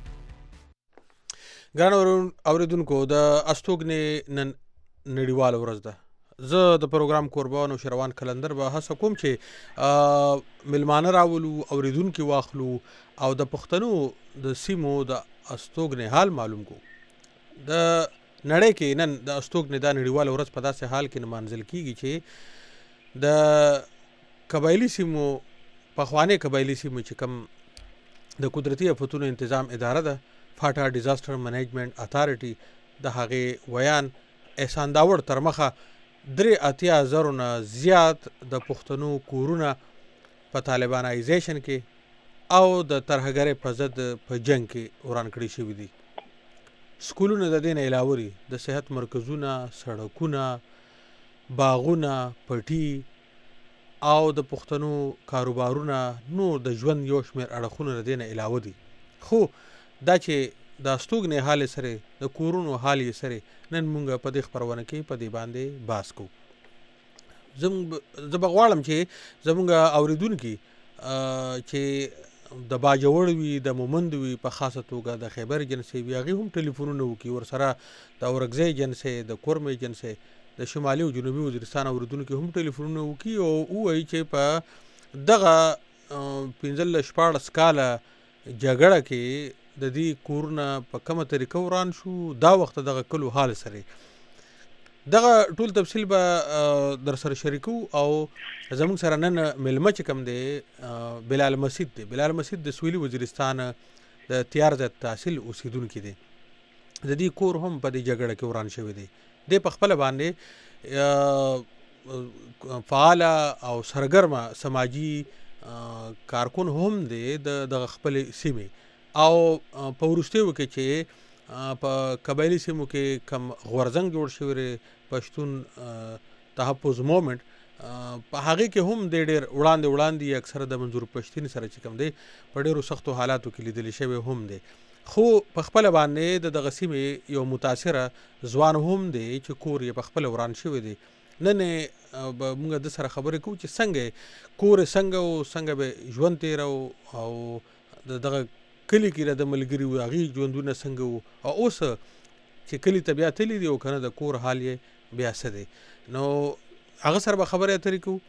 [SPEAKER 2] ګرانو اوریدونکو د استوګنې نن نړیواله ورځ ده. زه د پروګرام کوربه نو شروان کلندر به هڅه کوم چې ملمانه راولو، اوریدونکي واخلو او د پښتنو د سیمو د استوګنې حال معلوم کو. د نړۍ کې نن د استوګنې دا نړیواله ورځ په داسې حال کې نمانځل کیږي چې د قبایلي سیمو پخوانۍ قبایلي سیمو چې کوم د قدرتي آفتونو انتظام اداره ده، فاټا ډیزاستر منیجمنټ اتھارټي، د هغې ویان احسان داوړ تر مخه درې اتیا زرو نه زیات د پښتنو کورونه په طالبانایزیشن کې او د ترهګرۍ په ضد په جنګ کې وران کړي شوي دي. سکولونه د دې نه علاوه دي، د صحت مرکزونه، سړکونه، باغونه، پټي او د پښتنو کاروبارونه، نور د ژوند یو شمېر اړخونه د دې نه علاوه دي. خو دا چې د استوګنې حال سره د کورونو حال سره نن مونږ په دې خپرونه کې په دې باندې باس کوو. زه به غواړم چې زمونږ اوریدونکي چې د باجوړ وي، د مومند وي، په خاصه توګه د خیبر جنسي وي، هغې هم ټلیفونونه وکړي، ورسره د اورکزۍ جنسي، د کورمې جنسي، د شمالي او جنوبي وزیرستان اوریدونکي هم ټلیفونونه وکړي او ووایي چې په دغه پنځلس شپاړس کاله جګړه کې د دې کورونه په کومه طریقه وران شو، دا وخت دغه کلو حال سره. دغه ټول تفصیل به در سره شریکو او زموږ سره نن ملمه چې کوم دی بلال مسید دی. بلال مسید د سویلي وزیرستان د تیار ضد تحصیل اوسیدونکي دی. د دې کور هم په دې جګړه کې وران شوی دی. د په خپل باندې فعال او سرګرمه سماجی کارکون هم دی د خپل سیمې او په وروستیو کې چې په قبایلي سیمو کې کم غورځنګ جوړ شوی پښتون تحفظ مومنټ، په هغې کې هم د ډېر وړاندې وړاندې اکثره د منظور پښتین سره چې کوم دی په ډېرو سختو حالاتو کې لیدلی شوی هم دی. خو په خپل باندې د دغه سیمې یو متاثره ځوان هم دی چې کور یې په خپل وران شوی دی. نن به موږ د سره خبرې کوو چې څنګه کور څنګه او څنګه به ژوند تېرو او د دغه کلي کې د ملګري وو هغې ژوندونه څنګه وو او اوس چې کلي ته بیا تللی دي او که نه د کور حال یې بیا څه دی. نو هغه سره به خبرې اترې کوو.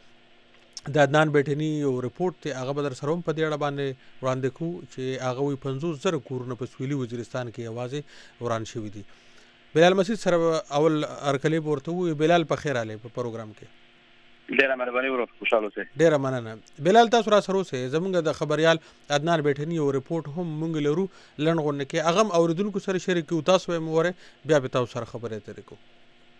[SPEAKER 2] د عدنان بیټني یو رپورټ دی، هغه به در سره هم په دې اړه باندې وړاندې کوو چې هغه وایي پنځوس زره کورونه په سویلي وزیرستان کې یوازې وران شوي دي. بلال مسید سره اول هرکلی به ورته ووایو. بلال په خیر راغلی په پروګرام کې.
[SPEAKER 15] ډېره مهرباني ورور، خوشحاله اوسئ.
[SPEAKER 2] ډېره مننه. بلال تاسو را سره اوسئ. زموږ د خبریال عدنان بیټني یو رپورټ هم موږ لرو لنډ غونډه کې، هغه هم اوریدونکو سره شریک کوو. تاسو یې وورئ، بیا به تاسو سره خبرې اترې کوو.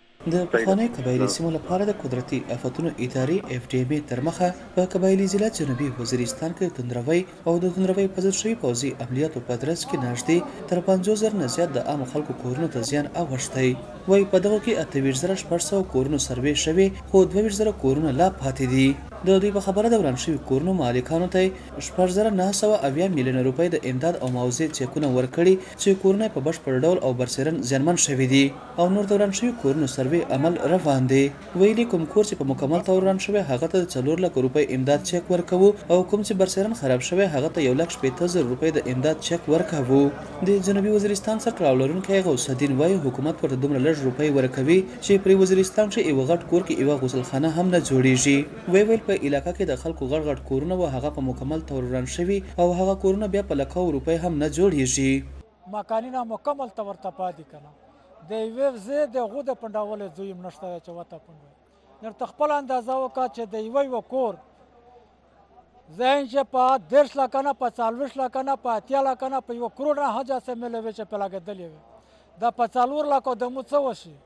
[SPEAKER 16] د پخوانۍ قبایلي سیمو لپاره د قدرتي آفتونو ادارې اف ډي بي تر مخه په قبایلي ضلع جنوبي وزیرستان کې توندروي او د توندروي په ضد شوي پوځي عملیاتو په ترڅ کې نږدې تر پنځوس زره نه زیات د عامو خلکو کورونو ته زیان اوښتی. وایي په دغه کې اته ویشت زره شپږ سوه کورونو سروې شوي، خو دوه ویشت زره کورونه لا پاتې دي. د دوی په خبره د وران شوي کورونو مالکانو ته شپږ زره نه سوه اویا میلیونه روپۍ د امداد او معاوضې چیکونه ورکړي چې کورونه په بشپړ ډول او برسېرن زیانمن شوي دي او نور د وران شوي کورونو سروې عمل روان دی. ویلي کوم کور چې په مکمل طور وران شوی هغه ته څلور لک روپۍ امداد چک ورکوو او کوم چې برسېرن خراب شوی هغه ته یو لک شپېته زره روپۍ د امداد چک ورکوو. د جنوبي وزیرستان سره تړاو لرونکی غوث الدین وایي حکومت ورته دومره لږ روپۍ ورکوي چې پرې وزیرستان کې یوه غټ کور کې یوه غسلخانه هم نه جوړیږي. وی ویل په علاقه کې د خلکو غټ غټ کورونه و هغه په مکمل طور وران شوي او هغه کورونه بیا په لکاو روپۍ هم نه جوړیږي.
[SPEAKER 17] مکانونه مکمل طور ته پاتې کنه د یوې ځای د هغو د پنډولو ځای هم نشته دی چې ورته پنډوي. درته خپل اندازه وکړه چې د یوه یوه کور ځای چې په دېرش لکه نه په څلوېښت لکه نه په اتیا لکه نه په یوه کروړ نه حج هسې میلوي چې پې لګېدلې وي. دا په څلور لکو د مو څه وشي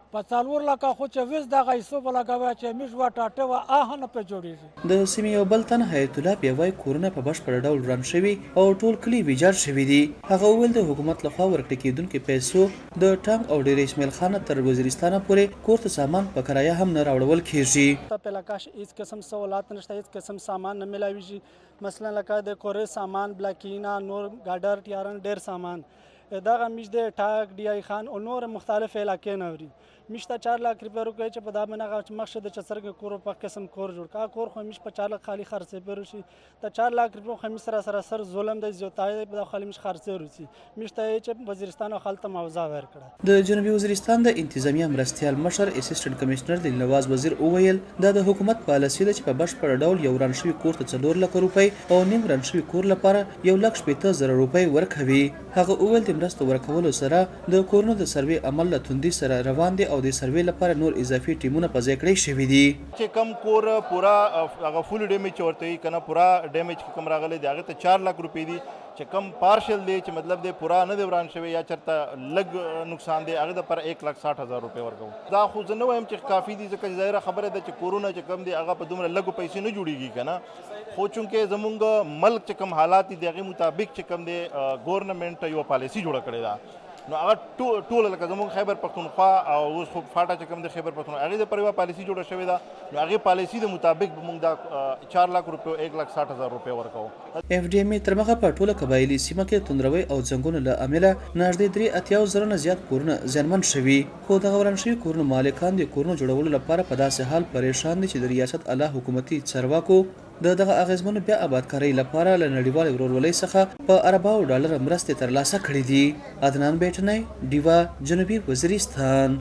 [SPEAKER 17] په څلور لکه خو چې ویس دغه حساب لګوي چې میش و ټاټه و آه نه په جوړیږي.
[SPEAKER 16] د سیمې یو بل تن حیات الله بیا وایي کورونه په بشپړ ډول وران شوي او ټول کلي ویجاړ شوي دي. هغه وویل د حکومت لخوا ورکړل کېدونکو پیسو د ټانک او ډېر اسماعیل خان تر وزیرستانه پورې کور ته سامان په کرایه هم نه راوړول کېږي.
[SPEAKER 18] په لکه هیڅ قسم سہولات نشته، هیڅ قسم سامان نه ملاویږي. مثلا لکه د کورې سامان بلاکینا نور ګاډر ټیارن ډېر سامان دغه میش د ټاک ډی آی خان او نور مختلف علاقې نه وري. میشته چار لاک روپۍ ورکوي چې په دا باندې مخشه د چسرګ کور په قسم کور جوړ کا کور خو میش په چار لاک خالی خرڅې پر شي د چار لاک روپۍ خو میش سره سره سر ظلم د زیاتای په خالی میش خرڅې ورسي. میشته چې وزیرستان او خلته موضوع ورکړه.
[SPEAKER 16] د جنوبي وزیرستان د انتظامیه مرستيال مشر اسسټنټ کمشنر د نواز وزیر اوویل دا د حکومت پالیسي ده چې په بشپړ ډول یو ران شوی کور ته څلور لک روپۍ او نیم ران شوی کور لپاره یو لک شپږ زره روپۍ ورکوي. هغه اوویل د مرستو ورکولو سره د کورونو د سروې عمل له توندي سره روان دي او د سروې لپاره نور اضافي ټیمونه په ځای کړی شوي دي.
[SPEAKER 19] چې کم کور پورا هغه فول ډیمیج ورته کنه پورا ډیمیج کم راغلی دی هغه ته چار لک روپۍ دي. چې کم پارشل دی چې مطلب دی پورا نه دی وران شوی یا چرته لږ نقصان دی هغه د پر ایک لک ساٹھ هزار روپۍ ورکو. دا خو زه نه وایم چې کافي دي ځکه ظاهره خبره ده چې کورونه چې کم دی هغه په دومره لږو پیسې نه جوړیږي کنه. خو چونکې زمونږ ملک چې کم حالات دي هغه مطابق چې کم دی ګورنمنت یو پالیسی جوړه کړې ده. نو هغه ټول لکه زموږ خیبر پښتونخوا او اوس خو فاټا چې کوم د خیبر پښتونخوا هغې د پر یوه پالیسي جوړه شوې ده. نو هغې پالیسي د مطابق به موږ دا چار لاک روپیو ایک لاک ساٹھ هزار روپۍ ورکوو.
[SPEAKER 16] اف ډي ایم تر مخه په ټوله قبایلي سیمه کې توندروي او ځنګونو له امله نږدې درې اتیاو زره نه زیات کورونه زیانمن شوي. خو دغه وران شوي کورونو مالکان د کورونو جوړولو لپاره په داسې حال پریشان دي چې د ریاست اعلی حکومتي چارواکو د دغه اغیزمنو بیا آبادکارۍ لپاره له نړیوالې ورورولۍ څخه په ارباو ډالر مرستې ترلاسه کړې دي. عدنان بیټنی ډیوا جنوبي وزیرستان.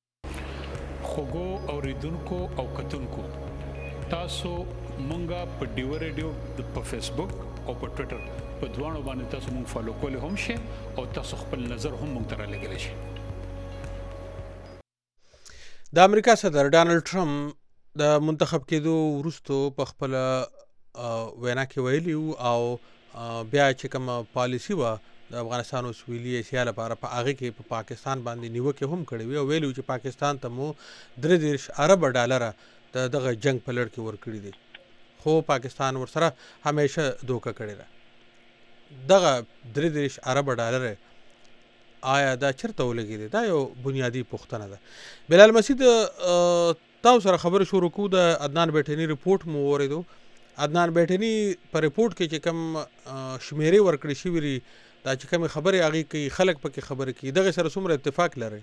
[SPEAKER 20] خوګو اوریدونکو او کتونکو تاسو مونږه په ډیوا ریډیو په فیسبوک او په ټوئیټر په دوانو باندې تاسو مونږ فالو کولی هم شئ او تاسو خپل نظر هم مونږ ته رالیږلی شئ.
[SPEAKER 2] د امریکا صدر ډانلډ ټرمپ د منتخب کېدو وروستو په خپل وینا کې ویلي او بیا چې کوم پالیسی وه د افغانستان او سویلي ایشیا لپاره په هغې کې په پاکستان باندې نیوکې هم کړې وي او ویلي چې پاکستان ته مو درې دېرش اربه ډالره د دغه جنګ په لړ کې ورکړي دي خو پاکستان ورسره همیشه دوکه کړې ده. دغه درې دېرش اربه ډالره آیا دا چېرته ولګېدې؟ دا یو بنیادي پوښتنه ده. بلال مسیح د تاسو سره خبرې شروع کوو. د عدنان بیټني رپورټ مو واورېدو. عدنان بیټني په رپورټ کې چې کوم شمیرې ورکړې شوي دي دا چې کومې خبرې هغې کوي خلک پکې خبرې کوي دغې سره څومره اتفاق لرئ؟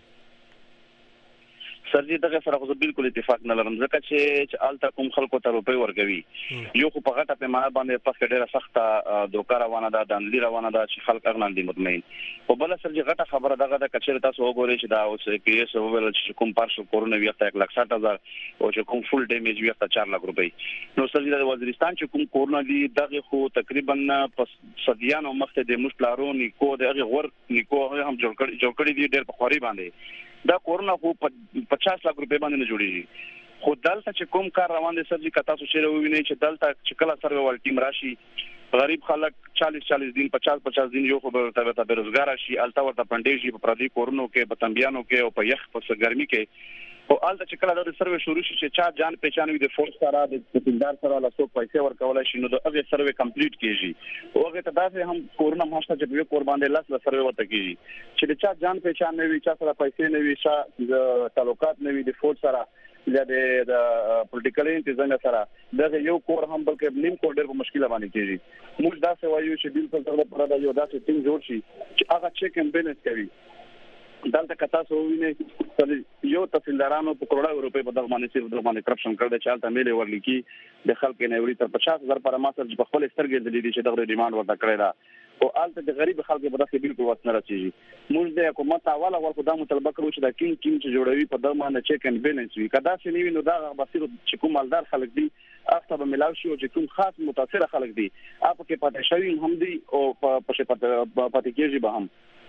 [SPEAKER 15] سر جی دغه سره خو بالکل اتفاق نه لرم ځکه چې الته کوم خلکو ته روپۍ ورکوي یو خو په غټه پیمانه باندې پس ډېره سخته دوکه روانه ده دانلي روانه ده چې خلک هغه نه دي مطمئن. خو بله سر جی غټه خبره دغه ده که چېرې تاسو وګورئ چې دا اوس پی ایس وویل چې کوم پارشل کورونه وي هغه ته یک لک ساٹھ هزار او چې کوم فول ډیمیج وي هغه ته چار لک روپۍ. نو سر جی د وزیرستان چې کوم کورونه دي دغه خو تقریبا په صدیانو مخکې د موږ پلارو نیکو د هغې غور نیکو هغه هم جوړ کړي دي ډېر په خواري باندې. دا کورونه خو پچاس لک روپۍ باندې نه جوړیږي. خو دلته چې کوم کار روان دی سر جي که تاسو چېرې ووینئ چې دلته چې کله سروې وال ټیم راشي غریب خلک چالیس چالیس دین پچاس پچاس دین یو خو به ورته بېروزګاره شي هلته ورته پنډې شي په پردي کورونو کې په تنبیانو کې او په یخ په ګرمي کې. خو هلته چې کله دا سروې شروع شي چې چا جان پہچان وي د فورس سره د تحصیلدار سره له څوک پیسې ورکولی شي نو د هغې سروې کمپلیټ کېږي. او هغې ته داسې هم کورونه هم شته چې په یو کور باندې لس لس سروې ورته کېږي چې د چا جان پہچان نه وي چا سره پیسې نه وي چا د تعلقات نه وي د فورس سره یا د پولیټیکل انتظامیه سره دغه یو کور هم بلکې نیم کور ډېر په مشکله باندې کېږي. موږ داسې وایو چې بالکل دغه لپاره دا یو داسې ټیم جوړ شي چې هغه چیک اینډ بیلنس کوي. دلته که تاسو ووینئ یو تحصیلدارانو په کروڑه روپۍ په دغه باندې صرف دغه باندې کرپشن کړی دی چې هلته میلې ورلیکي د خلکو نه وړي تر پچاس هزار پر ما سره چې په خپلې سترګې لیدلي دي چې دغه ډیمانډ ورته کړی ده. خو هلته د غریب خلکو په داسې بالکل وس نه رسېږي. موږ د حکومت اول اول خو دا مطالبه کوو چې دا کیم کیم چې جوړوي په دغه باندې چیک اینډ بیلنس وي. که داسې نه وي نو دغه به صرف چې کوم مالدار خلک دي هغه ته به میلاو شي او چې کوم خاص متاثره خلک دي هغه پکې پاتې شوي هم دي او پسې پاتې کېږي به هم.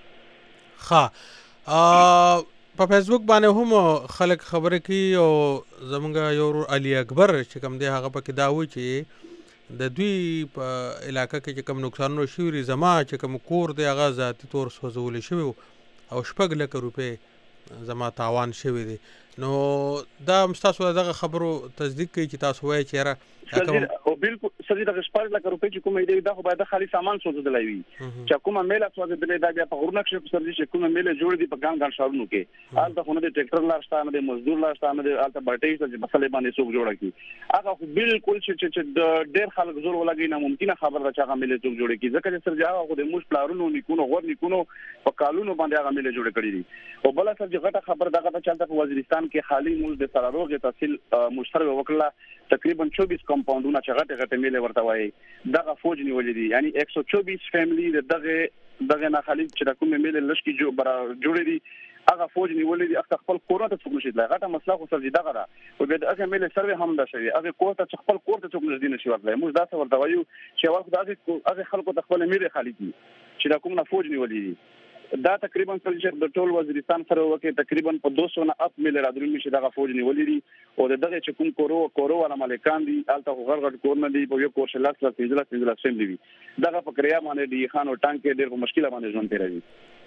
[SPEAKER 2] ښه په فیسبوک باندې هم خلک خبرې کوي او زمونږ یو ورور علي اکبر چې کوم دی هغه پکې دا وایي چې د دوی په علاقه کې چې کوم نقصانونه شوي دي زما چې کوم کور دی هغه ذاتي طور سوځولی شوی او شپږ لکه روپۍ زما تاوان شوی دی. نو دا تاسو دغه خبرو تصدیق کوي چې تاسو وایي چې یاره
[SPEAKER 15] او بالکل سړي د شپږ لک روپۍ چې کومه دی دا خو باید خالي سامان سوځېدلی وي چې کومه میله سوځېدلې دا بیا په غرونه کښې سړي چې کومه میله جوړ دي په ګڼ ګڼ ښارونو کې هلته خو نه د ټریکټر لار شته نه د مزدور لار شته نه د هلته بټۍ شته چې مسلې باندې څوک جوړه کړي هغه خو بالکل چې ډېر خلک زور ولګوي ناممکنه خبره ده چې هغه میلې څوک جوړه کړي ځکه چې سړي هغه خو د موږ پلارونو نیکونو غور نیکونو په کالونو باندې هغه میلې جوړې کړي دي او بله سړي غټه خبر دغه ته چې هلته په وزیرستان کې خالي موږ د سراروغې تحصیل مشترک وکړله تقریبا چوبیس کمپاوندونه چې غټه غټه میلې ورته وایي دغه فوج نیولې دي یعنی یک سو چوبیس فیملی دغه دغه نه خالي چې د کومې میلې لشکې جوړې دي هغه فوج نیولې دي هغه خپل کور ته څوک نشي تللی غټه مسله خو سر دغه ده او بیا دغه میلې سروې هم ده شوي هغه کور ته خپل کور ته څوک نږدې نشي ورتلی موږ داسې ورته وایو چې اول خو داسې هغې خلکو ته خپله میلې خالي کړي چې د کوم نه فوج نیولې دي دا تقریبا چې د ټول وزیرستان سره وکړي تقریبا په دوه سوه نه اپ میلې رادرومي چې دغه فوج نیولې دي او د دغه چې کوم کورو کورو والا مالکان دي هلته خو غټ غټ کورونه دي په یو کور چې لس لس پنځلس پنځلس فیملي وي دغه په کریا باندې د خان او ټانک ډېر په مشکله باندې ژوند تېروي.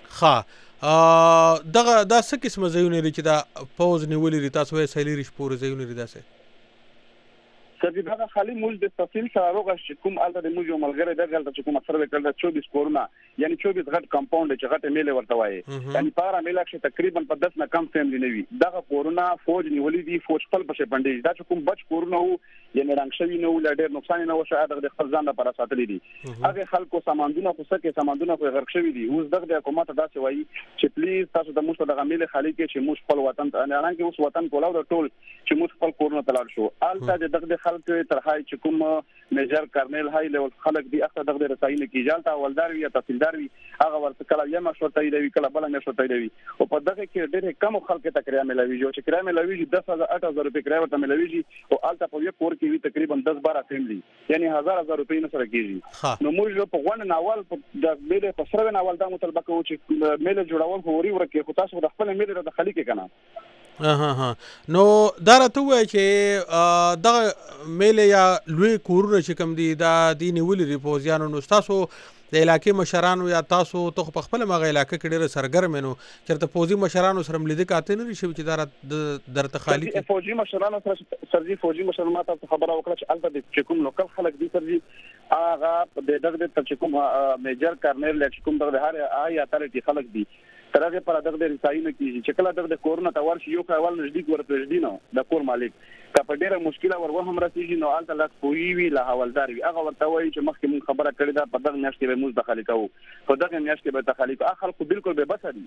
[SPEAKER 2] ښه دغه دا څه قسمه ځایونه دي چې دا پوځ نیولي دي تاسو وایئ سیلي ریش پورې ځایونه دي داسې
[SPEAKER 15] سړي دغه خالي موږ د تفصیل سره روغه چې کوم هلته د موږ یو ملګری دغه هلته چې کومه سروې کړل چوبیس کورونه یعنی چوبیس غټ کمپاوند چې غټه میلې ورته وایي یعنی په هره میله کښې تقریبا په دس نه کم فیملي نه وي دغه کورونه فوج نیولي دي فوج خپل پسې بنډېږي دا چې کوم بچ کورونه وو یعنې رنګ شوي نه وو لا ډېر نقصان یې نه وو شاید هغه د خپل ځان لپاره ساتلي دي هغې خلکو سامانونه خو څه کې سامانونه خو یې غرق شوي دي اوس دغه د حکومت داسې وایي چې پلیز تاسو ته موږ ته دغه میلې خالي کړئ چې موږ خپل وطن ته حالانکې اوس وطن کولاو د ټول چې موږ خپل کورونه ته لاړ شو هلته د دغه د خلک تر های چې کوم میجر کرنل های لیول خلک دي هغه دغه د رسایي نه کېږي هلته اولدار وي یا تحصیلدار وي هغه ورته کله یو مشورت تاییدوي کله بله مشورت تاییدوي او په دغه کې ډېرې کمو خلکو ته کرایه میلاویږي او چې کرایه میلاویږي دس هزار اټ هزار روپۍ کرایه ورته میلاویږي او هلته په یو کور کې وي تقریبا دس باره فیملي یعنې هزار هزار روپۍ نه سره کېږي نو موږ په غونډه ناول د میلې په سروې ناول دا مطالبه کوو چې میلې جوړول خو وري ورکړي خو تاسو د خپله میلې راته خالي کړئ که نه
[SPEAKER 2] نو دا راته ووایه چې دغه میلې یا لوی کورونه چې کوم دي دا دي نیولي دي پوځیانو نو ستاسو د علاقې مشرانو یا تاسو ته خو په خپله هغه علاقه کې ډېره سرګرم یې نو چېرته پوځي مشرانو سره م لیدې کاته نه دي شوي چې دا درته خالي کړي
[SPEAKER 15] فوجي مشرانو سره سرجي فوجي مشرانو ما تاسو خبره وکړه چې هلته د چې کوم لوکل خلک دي سرجي هغه د دغه د چې کوم میجر کرنل یا چې کوم دغه د هر آی اتارټي خلک دي تر هغې پر دغه د رسایي نه کېږي چې کله دغه د کورونه ته ورشي یو اول نږدې ورته نږدې نه د کور مالک که په ډېره مشکله ور وهم رسېږي نو هلته لس پوهي وي له حوالدار وي هغه ورته وایي چې مخکې مونږ خبره کړې ده په دغه میاشت کې به موږ دخلي کوو په دغه میاشت کې به دخلي کوو هغه خلکو بالکل بې بسه دي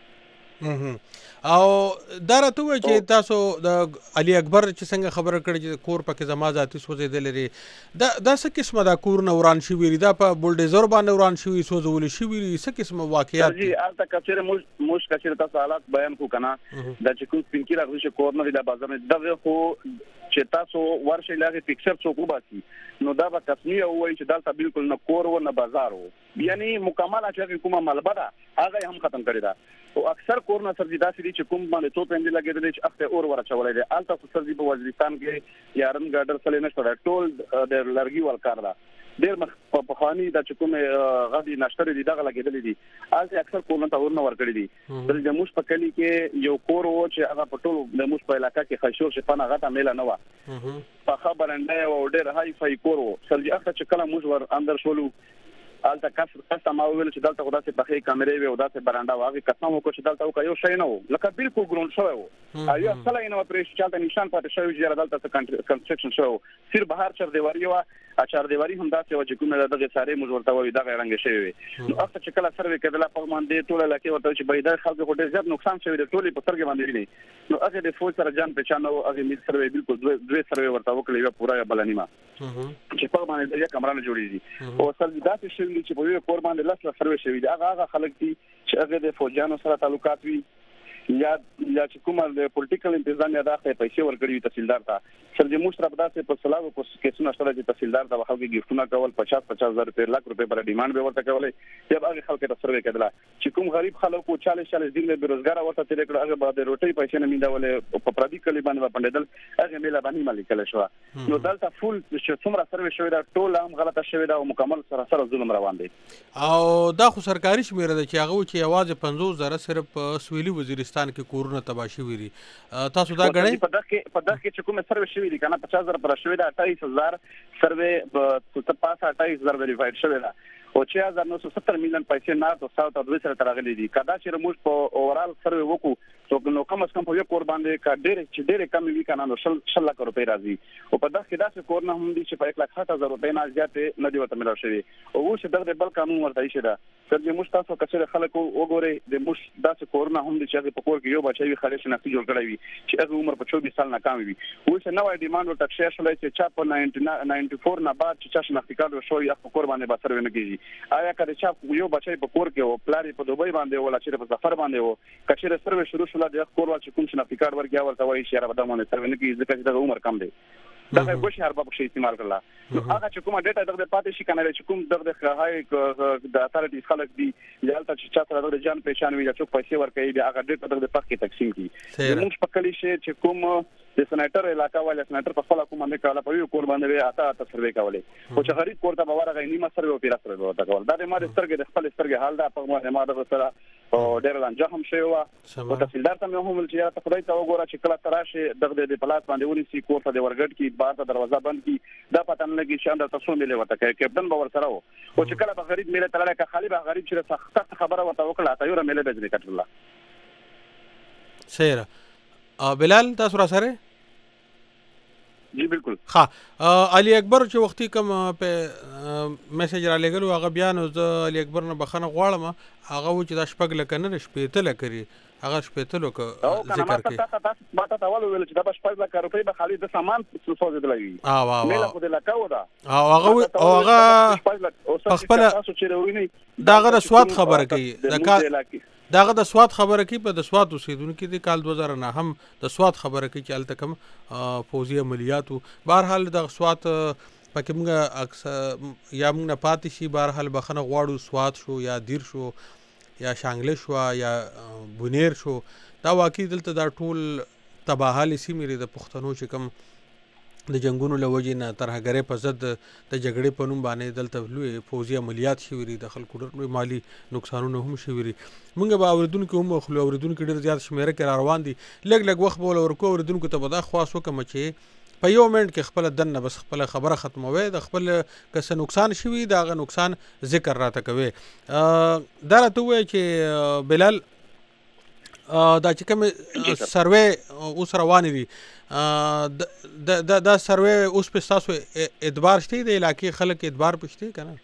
[SPEAKER 2] او دا راته ووایه چې تاسو د علي اکبر چې څنګه خبره کړې چې کور پکې زما ذاتي سوځېدلی دی دا دا څه قسمه دا کورونه وران شوي دي دا په بولډیزر باندې وران شوي سوځولي شوي دي څه قسمه واقعیات
[SPEAKER 15] دي هلته که چېرې موږ که چېرې تاسو حالات بیان کړو که نه دا چې کوم سپین ږیره غوښې کور نه دي دا بازار نه دغه خو چې تاسو ورشئ له هغې پکچر څوک وباسي نو دا به قسمي ووایي چې دلته بالکل نه کور و نه بازار و یعنې مکمله چې هغې کومه ملبه ده هغه یې هم ختم کړې ده او اکثر کورونه سر دي داسې دي چې کوم باندې څو پنځې لګېدلې چې هغه ته اور ور اچولی دی هلته خو سر دي په وزیرستان کې یا رن ګاډر سلی نشته دی ټول د لرګي ول کار ده ډېر مخ پخواني دا چې کومې غدي ناشترې دي دغه لګېدلې دي هلته اکثر کورونه ته اور نه ورکړي دي د موږ په کلي کې یو کور و چې هغه په ټولو د موږ په علاقه کې خشور شپانه غټه میله نه وه پخه برنډه او ډېر هاي فای کور و سر دي هغه چې کله موږ ور اندر شولو هلته کس کس ما وویل چې دلته خو داسې پخې کامرې وې او داسې برنډه وه هغې قسم وکړو چې دلته وکړه یو شی نه و لکه بالکل ګروند شوی و او یو څلی نه وه پرې چې هلته نشان پاتې شوی چې یاره دلته څه کنسټرکشن شوی و صرف بهر چاردیواري وه چاردیواري هم داسې وه چې کومه د دغې سارې موږ ورته وایو دغه یې رنګې شوې وې نو هغه چې کله سروې کېدله په باندې ټول علاقې ورته وایي چې بهي دغه خلکو خو ډېر زیات نقصان شوی دی ټول یې په سترګې باندې ویني نو هغې د فوج سره جان پېچان و هغې مې سروې بالکل دوې سروې ورته وکړې یوه پوره یوه بله نیمه چې په باندې د یو کمره نه جوړېږي او اصل داسې شوي دي چې په یو کور باندې لس لس سروې شوي دي هغه هغه خلک دي چې هغې د فوجیانو سره تعلقات وي یا یا چې کومه د پولیټیکل انتظامیه ده هغه پیسې ورکړي وي تحصیلدار ته سر دې موږ سره په داسې په سلاو کیسونه شته چې تحصیلدار ته به خلکو ګیفټونه کول پچاس پچاس هزار روپۍ لاک روپۍ پر ډیمانډ به ورته کولی یا به هغې خلکو ته سروې کېدله چې کوم غریب خلک و چالیس چالیس دین بېروزګاره ورته تېرې کړو هغې به د روټۍ پیسې نه میندولې په پردي کلي باندې به پنډېدل هغې میله به نیمه لیکلی شوه نو دلته فول چې څومره سروې شوې ده ټوله هم غلطه شوې ده او مکمل سره سره ظلم روان دی
[SPEAKER 2] او دا خو سرکاري شمېره ده چې هغه و چې یوازې پنځوس زره صرف په سویلي وزیرستان پاکستان کې کورونه تباه شوي دي تاسو دا ګڼئ
[SPEAKER 15] په دغه کې په دغه کې چې کومه سروې شوې دي کنه پچاس زره پر شوې ده اٹھائیس هزار سروې په پاس اٹھائیس هزار ویریفاید شوې ده او چې هزار نو ستر میلیون پیسې نه او ساوث او سره ترغلي دي کدا چې موږ په اورال سروې وکړو څو نو کم از کم په یو کور باندې کا ډېر چې ډېر کم وی کنه نو شل شل لک روپۍ راځي او په دغه کې داسې کور نه هم دي چې په یک لک ساٹھ هزار روپۍ نه زیات نه دی ورته ملو شوی او چې دغه بل قانون ورته شي دا چې موږ تاسو کچره خلکو وګوري د موږ داسې کور نه هم دي چې په کور کې یو بچي وي خالص نه جوړ کړی وي چې هغه عمر په چوبیس سال نه کم وي او چې نوې ډیماند ورته شیر شولای چې چا په نائنټي فور نه بعد چې چا شناختی کارت شو یا په کور باندې به سروې نه کیږي آیا کله چې یو بچي په کور کې او پلاری په دوبۍ باندې ولا چې په سفر باندې وو کچره سروې شروع شول د کور ول کوم شناختی کارت ورګیا ورته وایي چې را بده باندې سروې نه کیږي ځکه چې د عمر کم دی دا به شهر به شي استعمال کړل نو هغه چې کومه ډیټا دغه پاتې شي کنه چې کوم دغه هاي د اتارټیز خلک دي یالته چې چا سره د جان پېښان وي چې پیسې ورکوي بیا هغه ډیټا دغه پخې تقسیم کی موږ په کلی شي چې کوم د سنټر علاقہ والے سنټر په خپل کومه نه کاله په یو کور باندې اته اته سروې کولې او چې غریب کور ته به ورغی نیمه سروې او پیرا سروې وته کول دا د ما د سترګې د خپل سترګې حال دا په ما ما د سره او ډېر لانجه هم شوی و او تحصیلدار ته هم ول چې ته خدای ته وګوره چې کله تراشه دغه د پلاس باندې ونیسي کور ته د ورګټ کی بار ته دروازه بند کی دا پته نه لګي چې اندر تاسو ملي وته کوي کپټن باور سره و او چې کله به غریب ملي تلاله کا خالی به غریب چې سخت خبره وته وکړه ته یو ملي بجلی کټله
[SPEAKER 2] سیره ا بلال تاسو را سره
[SPEAKER 15] جی بالکل
[SPEAKER 2] ها علي اکبر چې وختي کوم په میسج را لګلو هغه بیان او علي اکبر نه بخنه غواړم هغه و چې د شپږ لکه نه شپېته لکري هغه شپېته لکه ذکر کوي
[SPEAKER 15] ما ته اول ویل چې دا شپږ لکه روپۍ به خالي د سامان سوزي دلوي
[SPEAKER 2] اه واه
[SPEAKER 15] مله خو د لکه و دا
[SPEAKER 2] او هغه او هغه خپل داغه د سواد خبره کوي د داغه د سواد خبره کوي په د سواد اوسیدونکو د کال دو هزار نه هم د سواد خبره کوي چې الته کوم فوزي عملیاتو بهرحال د سواد پکې موږ اکثر یا موږ نه پاتې شي بهرحال بخنه غواړو سواد شو یا دیر شو یا شانګله شو یا بونیر شو دا واقعي دلته دا ټول تباهالي سیمې د پښتنو چې کوم د جنگونو لوجې نه ترهګرې په ضد د جګړې په نوم باندې دلته لوی فوزي عملیات شوي د خلکو ډېر مالی نقصانونه هم شوي مونږ به اوریدونکو هم خو اوریدونکو ډېر زیات شمیره کې روان دي لږ لږ وخت به ورکو اوریدونکو ته به دا خواص وکړم چې په یو منټ کې خپل دنه بس خپل خبره ختموي د خپل کس نقصان شوي دا غ نقصان ذکر راته کوي دا راته وایي چې بلال دا چې کوم سروې اوس روان دي د د د سروې اوس په تاسو اعتبار شته د علاقې خلک اعتبار پښتي کنه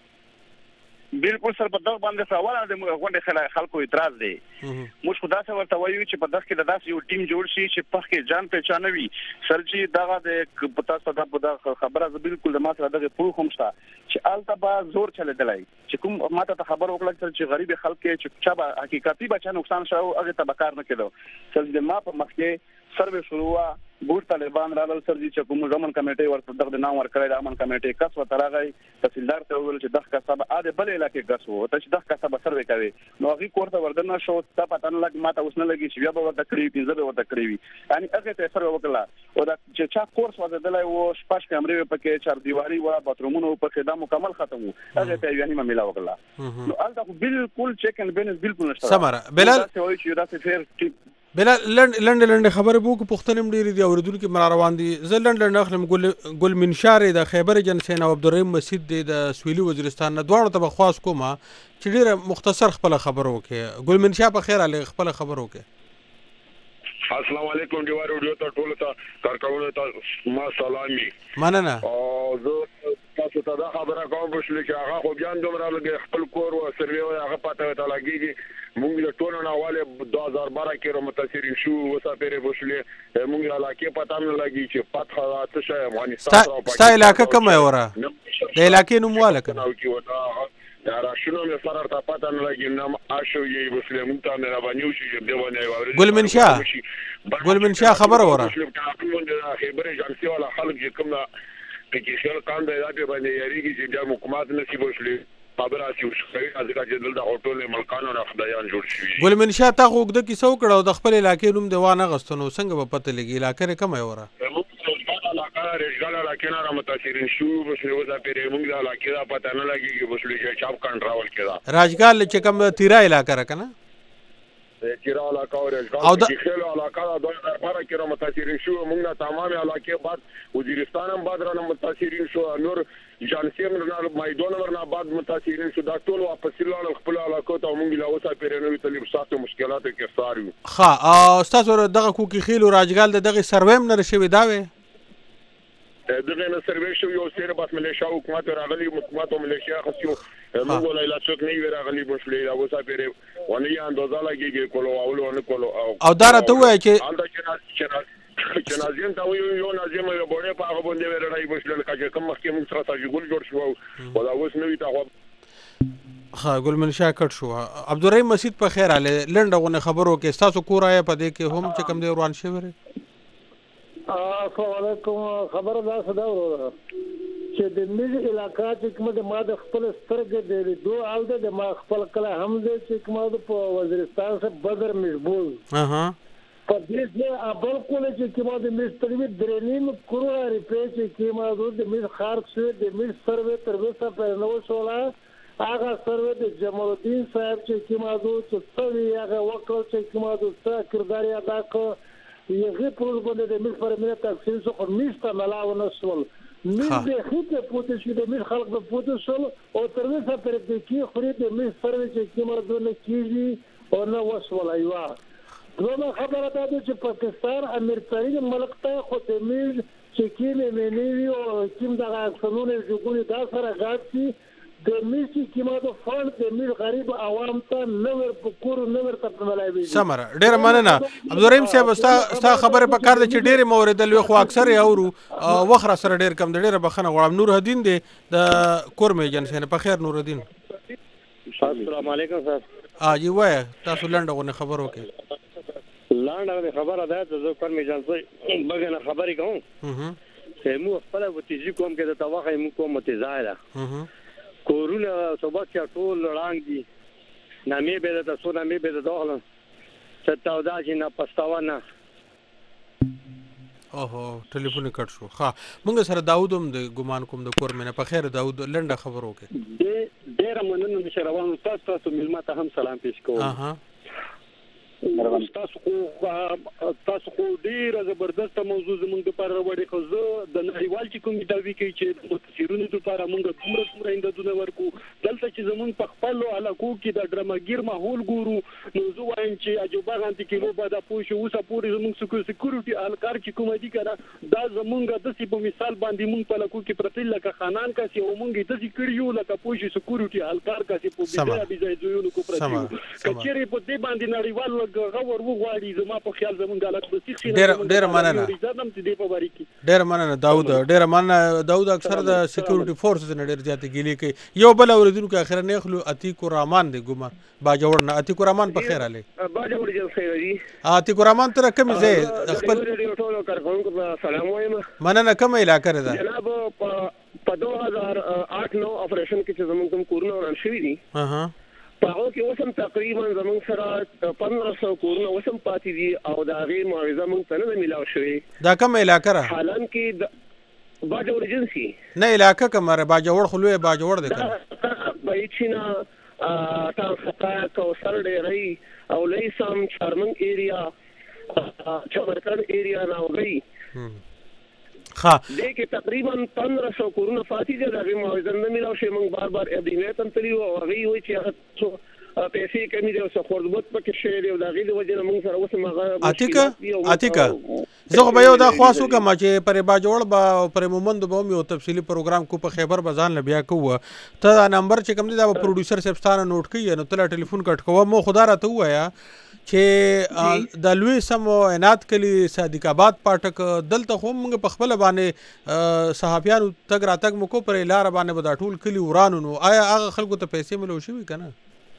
[SPEAKER 15] بالکل سر په دغه باندې سوال د غونډې خلکو اعتراض دی موږ خدا سره ورته وایو چې په دغه کې د داس یو ټیم جوړ شي چې په کې جان پہچانوي سر چې دغه د پتا څه د خبره بالکل د ماته دغه پروف هم شته چې الته با زور چلیدلای چې کوم ماته ته خبر وکړل چې غریب خلک چې چا به حقیقتي بچا نقصان شاو هغه ته بکار نه کېدو سر د ما په مخکې سروې شروع ګور طالبان راغل سر دي چې کوم ځمن کمیټې ورته دغه نام ورکړی د امن کمیټې کس وته راغی تحصیلدار ته ویل چې دغه کسب اده بل علاقې کس وو ته چې دغه کسب سروې کوي نو هغه کوړه وردن شو ته پته نه لګ ماته اوس نه لګي چې بیا به ورته کړی پینځه به ورته کړی وي یعنی هغه ته سروې وکړه او دا چې چا کورس وځدلای وو شپږ کمرې پکې چار دیواري و باترومونو په خدمت مکمل ختم وو هغه ته یعنی مملا وکړه نو الته بالکل چیک اند بیلنس بالکل نشته
[SPEAKER 2] سمره بلال
[SPEAKER 15] دا څه وایي چې دا څه فیر
[SPEAKER 2] بلال لند لند لند خبره بو کو پښتنم ډیری دی اوریدونکو مر روان دي زه لند لند اخلم ګل ګل منشار د خیبر جنسین او عبدالرحیم مسجد د سویلی وزیرستان نه دواړو ته بخواس کومه چې ډیره مختصر خپل خبر وکړي ګل منشا په خیر علی خپل خبر وکړي
[SPEAKER 21] السلام علیکم دیوار ویډیو ته ټول ته کارکونو ته ما سلامي
[SPEAKER 2] مننه
[SPEAKER 21] او زه تاسو ته دا خبره کوم چې چې هغه خو بیان دومره لګي خپل کور او سروي او هغه پته ته لګيږي مونږ له ټولو نه حواله دو هزار بارہ کې متاثرین شو وسافرې بوشلې مونږ علاقې پته نه لګي چې فتح څه شي افغانستان
[SPEAKER 2] او پاکستان ستا علاقې کومه وره د علاقې نوم واله
[SPEAKER 21] کنه دا راشنو مې سره ته پته نه لګي نام آشو یې بوشلې مونږ ته نه باندې شي دی باندې
[SPEAKER 2] ګل منشا ګل منشا خبر وره
[SPEAKER 21] خبره جنسي ولا خلک چې کوم کې خل کاند دی باندې یاريږي چې د حکومت نصیب وشلې خبره چې وشي ځکه چې دلته هوټل ملکانو نه خدایان جوړ شي
[SPEAKER 2] ګل منشا تا خو د کیسو کړه د خپل علاقې نوم دیوانه غستنو څنګه په پته لګي علاقې کومه وره
[SPEAKER 21] علاقه رجګل علاقې نه متاثرین شو وشلې وځه پیرې موږ د علاقې دا پته نه لګي چې وشلې چې چاپ کنټرول کړه
[SPEAKER 2] راجګل چې کوم تیرا علاقې را کنه
[SPEAKER 21] کیرا علاقه او رجګان کې خېل علاقه د دوه هزار بارہ کې را متاثرین شو موږ نه تمام علاقې بعد وزیرستان هم بعد را متاثرین شو نور جانسیم نه مایدون ورنه بعد متاثرین شو دا ټول واپس لاله خپل علاقو ته موږ لا اوسه پیرنوي طالب ساتو مشکلات کې ساري
[SPEAKER 2] ها استاد ور دغه کوکی خېل او راجګال دغه سرویم نه شوی دا وې
[SPEAKER 21] دغه نه سروې شو یو سره بس ملیشیا حکومت راغلي حکومت او ملیشیا خصيو موږ ولای لا څوک نه وی راغلي مشلې لا اوسه پیره ونی اندازه لګيږي کولو او نه کولو
[SPEAKER 2] او دا راته وای چې
[SPEAKER 21] چې نازیم ته یو نازیم یو بوره په هغه باندې ورړای مشلې کاږي کوم مخکې موږ سره تاجګل جوړ شو ولا اوس نوې تا
[SPEAKER 2] ها ګل منشا کټ شو عبدالرحیم مسجد په خیر اله لنډغه خبرو کې تاسو کورای په دې کې هم چې کوم دی روان شوی
[SPEAKER 1] السلام علیکم خبر دا صدا ورو چې د میز علاقہ چې کوم د ما د خپل سترګې د دوه اول د ما خپل کله هم د چې کوم د وزیرستان څخه بدر مشبول
[SPEAKER 2] اها
[SPEAKER 1] په دې ځای ابل کول چې کوم د میز تروي درنیم کروڑه روپے چې کوم د میز خارج شو د میز سروې تر وسه په نو شولا هغه سروې د جمال الدین صاحب چې کوم د څه هغه وکړ چې کوم د څه کردار ادا کړ یغه پروز باندې د مل پر مینه تقسیم شو خو میسته ملاو نسول مل د خته پوتې شو د مل خلق په پوتې شو او تر څو پر دې کې خوري د مل سروي چې کومه دونه کیږي او نو وسول ایوا دغه خبره ده چې پاکستان امریکایي ملک ته خو د مل چې کینې مینې او کوم دغه قانون جوړونی دا سره غاټي د میسي کیما د فند د میل غریب عوام ته نور پکور نور ته ملایوي
[SPEAKER 2] سمره ډیر مننه عبدالرحیم صاحب ستا خبره په کار د چې ډیر مورد لوي خو اکثر اورو وخره سره ډیر کم ډیر بخنه غوړم نور الدین دی د کورمې جنسین په خیر نور الدین
[SPEAKER 22] السلام علیکم صاحب
[SPEAKER 2] اجي وای تاسو لنډغه خبر وکړه
[SPEAKER 22] لنډغه خبره ده چې کورمې جنسي بګنه خبرې کوم هم مو خپل وتیجی کوم کې د توخه مو کوم متزایره کورونه سبق یا ټول لړانګ دي نامې به د تاسو نامې به د دوه ستاو دا چې نه پښتاونه
[SPEAKER 2] اوهو ټلیفون کټ شو ها مونږ سره داوود هم د ګمان کوم د کور مینه په خیر داوود لنډه خبرو کې
[SPEAKER 22] ډېر ډېر مننه چې روان تاسو تاسو ملمته هم سلام پیښ کوم
[SPEAKER 2] اها
[SPEAKER 22] تاسو خو تاسو خو ډیره زبردست موضوع زموږ لپاره وړي خو زه د نړیوال چې کوم داوی کوي چې متفسرونو لپاره موږ کومره کومره اندونه ورکو دلته چې زموږ په خپل علاقو کې د ډرامګیر ماحول ګورو نو زه وایم چې عجوبه غانتی کې لو بعد پوه شو اوسه پورې زموږ سکیورټي الکار چې کوم دي کړه دا زموږ د سی په مثال باندې موږ په لکو کې پرتل لکه خانان کاسي او موږ د ذکر یو لکه پوه شو سکیورټي الکار کاسي په بيځه بيځه جوړو کو پرتل کچېره په دې باندې نړیوال غوړ وغواړي زما په خیال زمونږ حالت به سیخ
[SPEAKER 2] ډېر ډېر مننه ډېر مننه داوود ډېر مننه داوود اکثر د سکیورټي فورسز نه ډېر زیات ګیلې کوي یو بل اوریدونکو اخر نه خلو اتیکو رحمان دی ګمر باجوړ نه اتیکو رحمان په خیر علي
[SPEAKER 22] باجوړ جل خیر دی
[SPEAKER 2] اتیکو رحمان تر کوم ځای خپل
[SPEAKER 22] ټولو کارکونکو سلام وایم
[SPEAKER 2] مننه کوم علاقه ده
[SPEAKER 22] جناب په دوه هزار آټ نو اپریشن کې چې زمونږ کوم کورونه وران شوی دي
[SPEAKER 2] اها
[SPEAKER 22] په هغه کې وسم تقریبا زمونږ سره پندرہ سو کورونه وسم پاتې دي او دا غیر معاوضه مونږ ته نه ملاو شوی
[SPEAKER 2] دا کوم علاقه را
[SPEAKER 22] حالان کې باجوړ جنسي
[SPEAKER 2] نه علاقه کومه باجوړ خلوه باجوړ ده
[SPEAKER 22] کنه بایچینا تاسو کو سر ډېری او لیسام چارمنګ ایریا چمرکن ایریا ناوګي
[SPEAKER 2] ها
[SPEAKER 22] دې کې تقریبا پندرہ سو کورونه فاتې دي دا غي موازنه نه ملاو شي موږ بار بار ادینه تم تللی او هغه وی چې هغه پیسې کمی دي او څو خربت پکې شي دی دا غي د وجه موږ سره وسه مغه
[SPEAKER 2] اتیکا اتیکا زه به یو دا خاصو کوم چې پر باجوړ با پر مومند به یو تفصیلی پروګرام کو په خیبر بزان لبیا کوه ته نمبر چې کوم دی دا پروډوسر سبستانه نوٹ کړي نو تل ټلیفون کټ کوه مو خدا راته وایا چې د لوی سمو عنایت کلی صادق آباد پاټک دلته خو موږ په خپل باندې صحافیانو تګ راتګ مو کو پر لار باندې بدا ټول کلی ورانو نو آیا هغه خلکو ته پیسې ملو شي کنه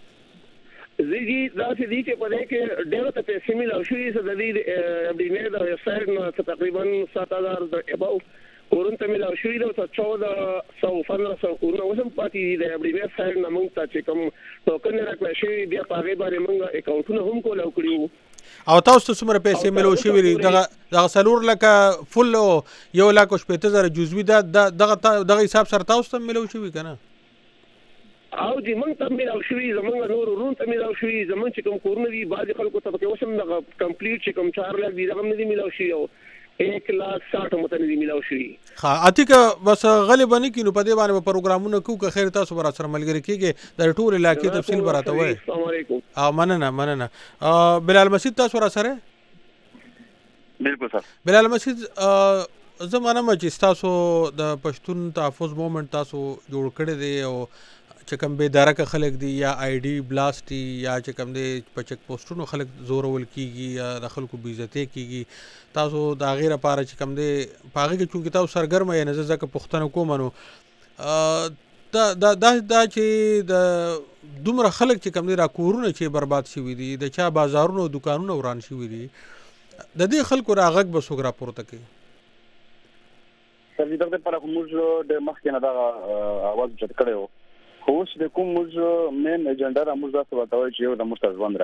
[SPEAKER 22] زیږي دا چې دي چې په دې کې ډېر ته پیسې ملو شي چې د دې ابډینه د سر نو تقریبا سات هزار د ابو کورن ته ملو شي د چودہ سو پندرہ سو کورن وسم پاتې دي د ابډینه سر نو موږ ته چې کوم ټوکن راکړل شي بیا په هغه باندې موږ اکاونټونه هم کول او کړیو
[SPEAKER 2] او تاسو څومره پیسې ملو شي ویلي دغه دغه سلور لکه فل یو لاک شپږ زره جزوی دا دغه دغه حساب سره تاسو ته ملو شي کنه
[SPEAKER 21] او چې موږ ته ملاو شوي زمونږ نور ورون ته ملاو شوي زمونږ چې کوم کورونه دي بعضې خلکو ته پکې اوس هم دغه کمپلیټ چې کوم چار لاک دي دغه هم نه دي ملاو شوي او ایک لاک ساټ هم ته نه دي ملاو شوي.
[SPEAKER 2] ښه اتیکه بس غلې به نه کړي نو په دې باندې به پروګرامونه کوو که خیر تاسو به راسره ملګري کېږئ د ټول علاقې تفصیل به راته وایئ.
[SPEAKER 21] السلام علیکم.
[SPEAKER 2] مننه مننه. بلال مسید تاسو راسره
[SPEAKER 15] بالکل سر.
[SPEAKER 2] بلال مسید زه منم چې ستاسو د پښتون تحفظ مومنټ تاسو جوړ کړی دی او چې کوم بې درکه خلک دي یا آی ډي بلاست دي یا چې کوم دی په چک پوسټونو خلک زورول کېږي یا د خلکو بېعزتي کېږي تاسو د هغې لپاره چې کوم دی په هغې کې چونکې تاسو سرګرمه یې نه زه ځکه پوښتنه کوم نو دا دا دا چې د دومره خلک چې کوم دی را کورونه چې برباد شوي دي د چا بازارونه او دوکانونه وران شوي دي د دې خلکو را غږ به څوک راپورته کوي؟
[SPEAKER 15] سر دې دغه لپاره موږ د مخکې نه دغه اواز اوچت کړی و خو اوس د کوم موږ مین ایجنډا را موږ داسې ورته وایو چې یو د موږ ته ژوند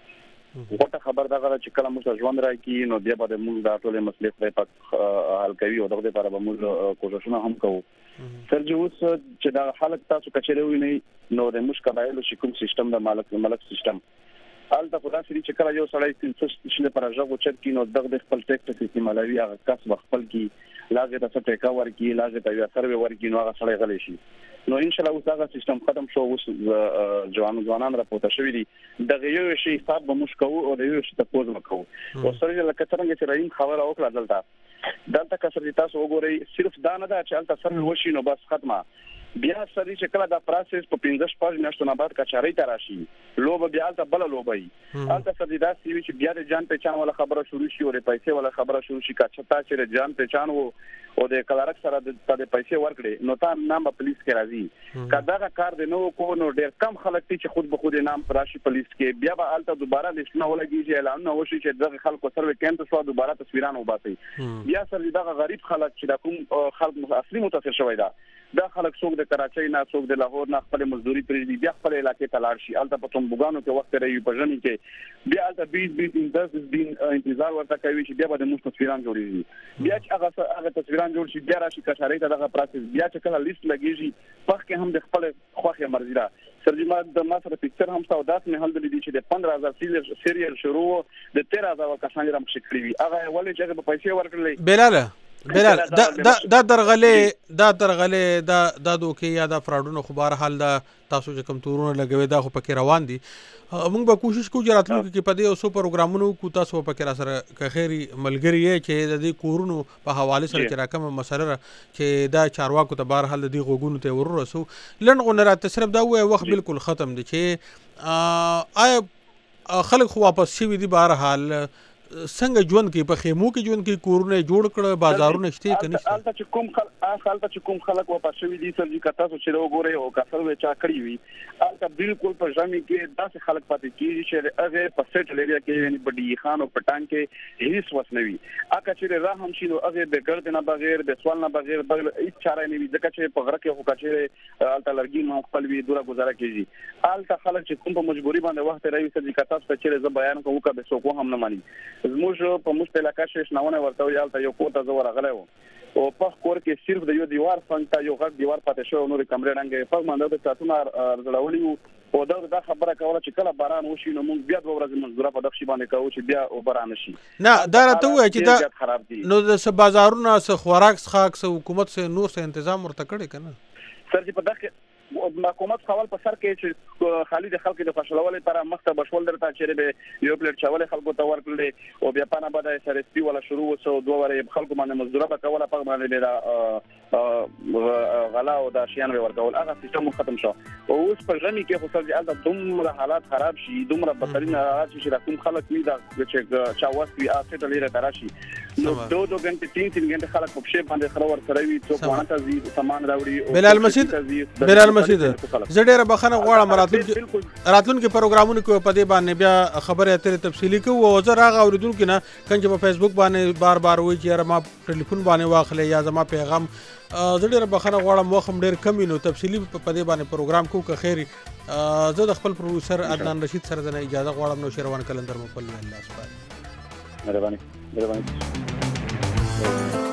[SPEAKER 15] راکړي غوټه خبر دغه ده چې کله موږ ته ژوند راکړي نو بیا به موږ دا ټولې مسلې خدای پاک حل کوي او دغه لپاره به موږ کوششونه هم کوو. سر چې اوس چې دا خلک تاسو کچېرې وینئ نو د موږ قبایلو چې کوم سیستم د مالک ملک سیستم هلته خو داسې دي چې کله یو سړی څه شي لپاره غږ اوچت کړي نو دغه د خپل ټیکس استعمالوي هغه کس به خپل کړي لاغې ته څه ټیکه ورکړي لاغې ته یو سروې ورکړي نو هغه سړی غلی شي. نو ان شاء الله اوس هغه سیستم ختم شو اوس ځوان ځوانان راپورته شوي دي دغه یو شی حساب به موږ کوو او د یو شي تپوس به کوو. او سره لکه څرنګه چې رحیم خبره وکړه دلته دلته که سر تاسو وګورئ صرف دا نه ده چې هلته سروې وشي نو بس ختمه بیا سړي چې کله دا پروسس په پنځه شپږ میاشتو نه بعد کچارۍ ته راشي لوبه بیا هلته بله لوبه وي هلته سړي داسې وي چې بیا د جان پهچان والا خبره شروع شي او د پیسې والا خبره شروع شي که تا چې د جان پهچان و او د کلارک سره د پیسې ورکړې نو تا نام به پولیس کې راځي که دغه کار د نو کو نو ډېر کم خلک دي چې خود به خود نام راشي پولیس کې بیا به هلته دوباره لیسټونه ولګېږي اعلانونه وشي چې دغه خلکو سروې کیمپ شو دوباره تصویران وباسي بیا سړي دغه غریب خلک چې دا کوم خلک اصلي متاثر شوی دا دا خلک څوک د کراچۍ نه څوک د لاهور نه خپل مزدوري پرېږدي بیا خپل علاقې ته لاړ شي هلته په تومبوګانو کې وخت تېروي په ژمي کې بیا هلته بیس بیس دس دین انتظار ورته کوي چې بیا به د موږ تصویران جوړېږي بیا چې هغه هغه تصویران جوړ شي بیا راشي کچارۍ ته دغه پروسس بیا چې کله لیست لګېږي پخ کې هم د خپل خوښې مرضي ده. سر ما د ما سره پکچر هم ستاسو داس مې حل دي چې د پندرہ هزار سیریل شروع د تیرہ هزار کسان را مخ کړی وي هغه ولې چې په پیسې ورکړلې بلاله بلال دا دا دا درغلې دا درغلې دا دا دوکې یا دا فرادونه خو بهر حال دا تاسو چې کوم تورونه لګوي دا خو پکې روان دي موږ به کوشش کوو چې راتلونکي کې په دې اوسو پروګرامونو کو تاسو پکې را سره که خیري ملګری یې چې د دې کورونو په حواله سره چې راکمه مسله چې دا چارواکو ته بهر حال د دې غوګونو ته ورسو لنډغو نه راته صرف دا وای وخت بالکل ختم دي چې آیا خلک خو واپس شوي دي بهر حال څنګه ژوند کې په خیمو کې ژوند کې کورونه جوړ کړه بازارونه شته کني حالت چې کوم خلک حالت چې کوم خلک واپس شوي دي سر جی کتا سو چې وګورئ او کسر و چا کړی وي حالت بالکل په ژمي کې داسې خلک پاتې کیږي چې هغه په سټ لري کې یعنی بډی خان او پټان کې هیڅ وسنوي اګه چې راه هم شینو هغه به ګرد نه بغیر د سوال نه بغیر بل هیڅ چاره نه وي ځکه چې په غره کې هو کچې حالت لرګي مو خپل وی دوره گزاره کیږي حالت خلک چې کوم په مجبوری باندې وخت راوي سر جی کتا سو چې ز بیان کوو کا به سو کو هم نه مانی زموږ په موږ په علاقې شې ناونه ورته یالته یو کوټه زور غلې وو او په کور کې صرف د یو دیوار څنګه ته یو غټ دیوار پاتې شو نو کمرې رنګ په مانده د تاسو راځلولي او دا د خبره کوله چې کله باران وشي نو موږ بیا د ورځې مزدوره په دښي باندې کوو چې بیا او باران شي نه دا راته وای چې دا نو د س بازارونو س خوراک څخه س حکومت سه نور سه تنظیم ورته کړي کنه سر چې په دغه حکومت خپل په سر کې چې خالي د خلکو د فشلولې لپاره مخته بشول درته چې به یو پلیټ چاول خلکو ته ورکړل او بیا پانه باندې سره سپی ولا شروع وسو دوه ورې خلکو باندې مزدوره په کوله په باندې دا غلا او دا شیان ورکول هغه سیستم ختم شو او اوس په ژمي کې خو سره البته دومره حالات خراب شي دومره بدترین حالات شي چې کوم خلک وي دا چې چاوس وي اسټ لري تراشي نو دوه دوه غنټه تین تین غنټه خلک په شی باندې خلور سره وي څوک وانه تزي سامان راوړي بلال مسجد بلال مسجد زه ډیره بخنه غواړم راتلونکي راتلونکي پروګرامونو کې په دې باندې بیا خبره اترې تفصیلی کوو او زه راغ اوریدونکو نه کنه په فیسبوک باندې بار بار وایي چې ما ټلیفون باندې واخلې یا زما پیغام زه ډیره بخنه غواړم وخت ډیر کم نو تفصیلی په دې باندې پروګرام کوو که خیری زه د خپل پروډوسر عدنان رشید سره د اجازه غواړم نو شیروان کلندر مو په الله سبحانه مهرباني مهرباني